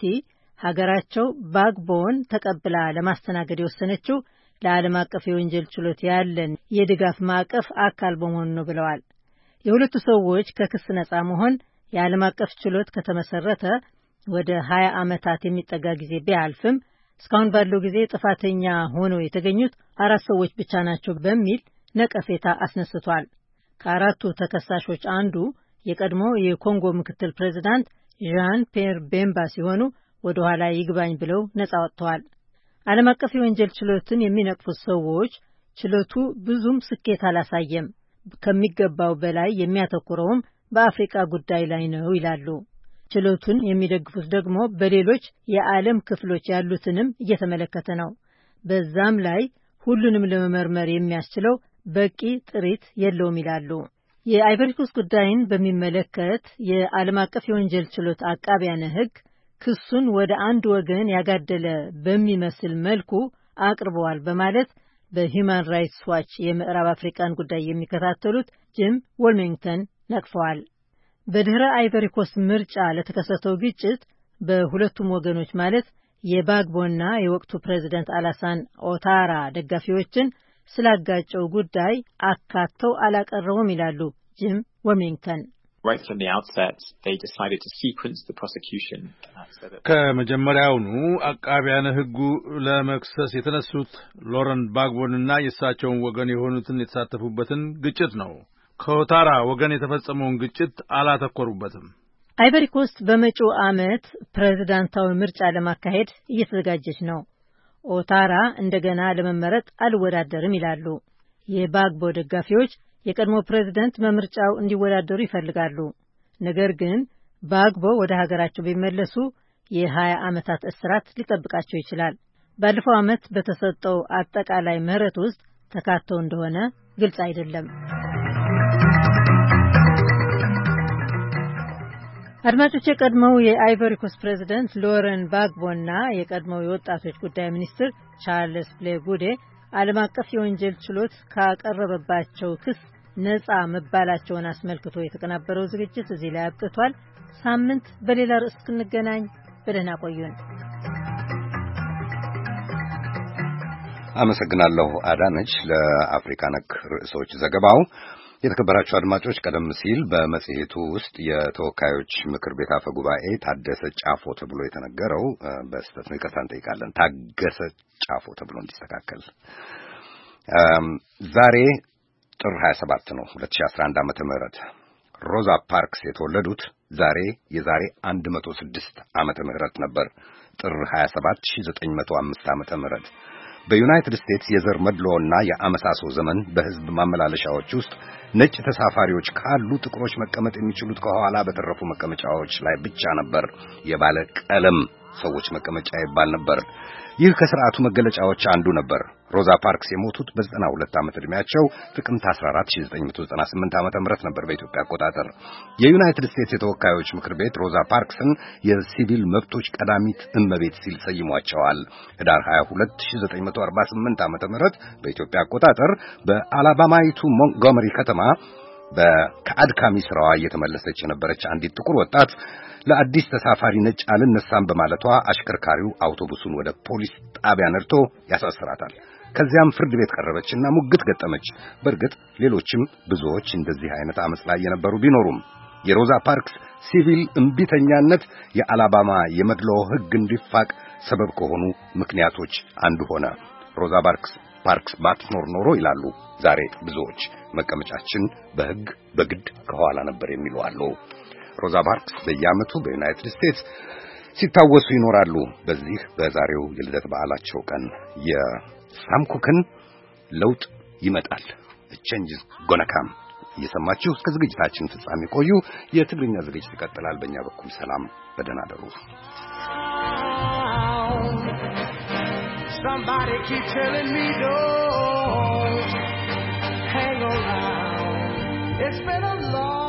Speaker 23: ሀገራቸው ባግቦን ተቀብላ ለማስተናገድ የወሰነችው ለዓለም አቀፍ የወንጀል ችሎት ያለን የድጋፍ ማዕቀፍ አካል በመሆኑ ነው ብለዋል። የሁለቱ ሰዎች ከክስ ነጻ መሆን የዓለም አቀፍ ችሎት ከተመሰረተ ወደ 20 ዓመታት የሚጠጋ ጊዜ ቢያልፍም እስካሁን ባለው ጊዜ ጥፋተኛ ሆነው የተገኙት 4 ሰዎች ብቻ ናቸው በሚል ነቀፌታ አስነስቷል። ከአራቱ ተከሳሾች አንዱ የቀድሞ የኮንጎ ምክትል ፕሬዝዳንት ዣን ፒየር ቤምባ ሲሆኑ ወደ ኋላ ይግባኝ ብለው ነጻ ወጥተዋል። ዓለም አቀፍ የወንጀል ችሎትን የሚነቅፉት ሰዎች ችሎቱ ብዙም ስኬት አላሳየም፣ ከሚገባው በላይ የሚያተኩረውም በአፍሪካ ጉዳይ ላይ ነው ይላሉ። ችሎቱን የሚደግፉት ደግሞ በሌሎች የዓለም ክፍሎች ያሉትንም እየተመለከተ ነው። በዛም ላይ ሁሉንም ለመመርመር የሚያስችለው በቂ ጥሪት የለውም ይላሉ። የአይቨሪ ኮስት ጉዳይን በሚመለከት የዓለም አቀፍ የወንጀል ችሎት አቃቢያነ ሕግ ክሱን ወደ አንድ ወገን ያጋደለ በሚመስል መልኩ አቅርበዋል በማለት በሂውማን ራይትስ ዋች የምዕራብ አፍሪካን ጉዳይ የሚከታተሉት ጂም ወልሚንግተን ነቅፈዋል። በድህረ አይቨሪ ኮስት ምርጫ ለተከሰተው ግጭት በሁለቱም ወገኖች ማለት የባግቦና የወቅቱ ፕሬዝዳንት አላሳን ኦታራ ደጋፊዎችን ስላጋጨው ጉዳይ አካተው አላቀረቡም ይላሉ ጂም ወልሚንግተን።
Speaker 22: ከመጀመሪያውኑ አቃቢያነ ሕጉ ለመክሰስ የተነሱት ሎረን ባግቦንና የእሳቸውን ወገን የሆኑትን የተሳተፉበትን ግጭት ነው። ከኦታራ ወገን የተፈጸመውን ግጭት አላተኮሩበትም።
Speaker 23: አይቨሪ ኮስት በመጪው ዓመት ፕሬዝዳንታዊ ምርጫ ለማካሄድ እየተዘጋጀች ነው። ኦታራ እንደገና ለመመረጥ አልወዳደርም ይላሉ። የባግቦ ደጋፊዎች የቀድሞ ፕሬዝዳንት በምርጫው እንዲወዳደሩ ይፈልጋሉ። ነገር ግን ባግቦ ወደ ሀገራቸው ቢመለሱ የ20 ዓመታት እስራት ሊጠብቃቸው ይችላል። ባለፈው ዓመት በተሰጠው አጠቃላይ ምህረት ውስጥ ተካተው እንደሆነ ግልጽ አይደለም። አድማጮች፣ የቀድሞው የአይቨሪ ኮስት ፕሬዝዳንት ሎረን ባግቦና የቀድሞው የወጣቶች ጉዳይ ሚኒስትር ቻርልስ ብሌ ጉዴ ዓለም አቀፍ የወንጀል ችሎት ካቀረበባቸው ክስ ነጻ መባላቸውን አስመልክቶ የተቀናበረው ዝግጅት እዚህ ላይ አብቅቷል። ሳምንት በሌላ ርዕስ እስክንገናኝ በደህና ቆዩን።
Speaker 2: አመሰግናለሁ አዳነች ለአፍሪካ ነክ ርዕሶች ዘገባው። የተከበራችሁ አድማጮች፣ ቀደም ሲል በመጽሔቱ ውስጥ የተወካዮች ምክር ቤት አፈ ጉባኤ ታደሰ ጫፎ ተብሎ የተነገረው በስህተት ነው፣ ይቅርታ እንጠይቃለን። ታገሰ ጫፎ ተብሎ እንዲስተካከል። ዛሬ ጥር 27 ነው 2011 ዓመተ ምህረት ሮዛ ፓርክስ የተወለዱት የዛሬ 106 ዓመተ ምህረት ነበር። ጥር 27 1905 ዓመተ ምህረት በዩናይትድ ስቴትስ የዘር መድሎና የአመሳሶ ዘመን በህዝብ ማመላለሻዎች ውስጥ ነጭ ተሳፋሪዎች ካሉ ጥቁሮች መቀመጥ የሚችሉት ከኋላ በተረፉ መቀመጫዎች ላይ ብቻ ነበር። የባለ ቀለም ሰዎች መቀመጫ ይባል ነበር። ይህ ከሥርዓቱ መገለጫዎች አንዱ ነበር። ሮዛ ፓርክስ የሞቱት በ92 ዓመት ዕድሜያቸው ጥቅምት 14 1998 ዓመተ ምህረት ነበር በኢትዮጵያ አቆጣጠር። የዩናይትድ ስቴትስ የተወካዮች ምክር ቤት ሮዛ ፓርክስን የሲቪል መብቶች ቀዳሚት እመቤት ሲል ሰይሟቸዋል። ህዳር 22 1948 ዓመተ ምህረት በኢትዮጵያ አቆጣጠር በአላባማይቱ ሞንትጎመሪ ከተማ ከአድካሚ ስራዋ እየተመለሰች የነበረች አንዲት ጥቁር ወጣት ለአዲስ ተሳፋሪ ነጭ አልነሳም በማለቷ አሽከርካሪው አውቶቡሱን ወደ ፖሊስ ጣቢያ ነድቶ ያሳስራታል። ከዚያም ፍርድ ቤት ቀረበችና ሙግት ገጠመች። በእርግጥ ሌሎችም ብዙዎች እንደዚህ አይነት አመጽ ላይ የነበሩ ቢኖሩም የሮዛ ፓርክስ ሲቪል እምቢተኛነት የአላባማ የመድሎ ሕግ እንዲፋቅ ሰበብ ከሆኑ ምክንያቶች አንዱ ሆነ። ሮዛ ፓርክስ ባትኖር ኖሮ ይላሉ ዛሬ ብዙዎች መቀመጫችን በሕግ በግድ ከኋላ ነበር የሚሉ አሉ። ሮዛ ፓርክስ በየዓመቱ በዩናይትድ ስቴትስ ሲታወሱ ይኖራሉ። በዚህ በዛሬው የልደት በዓላቸው ቀን የሳም ኩክን ለውጥ ይመጣል change is gonna come እየሰማችሁ እስከ ዝግጅታችን ፍጻሜ ቆዩ። የትግርኛ ዝግጅት ይቀጥላል። በእኛ በኩል ሰላም፣ በደህና ደሩ።
Speaker 7: Somebody keep telling me don't hang around. It's been a long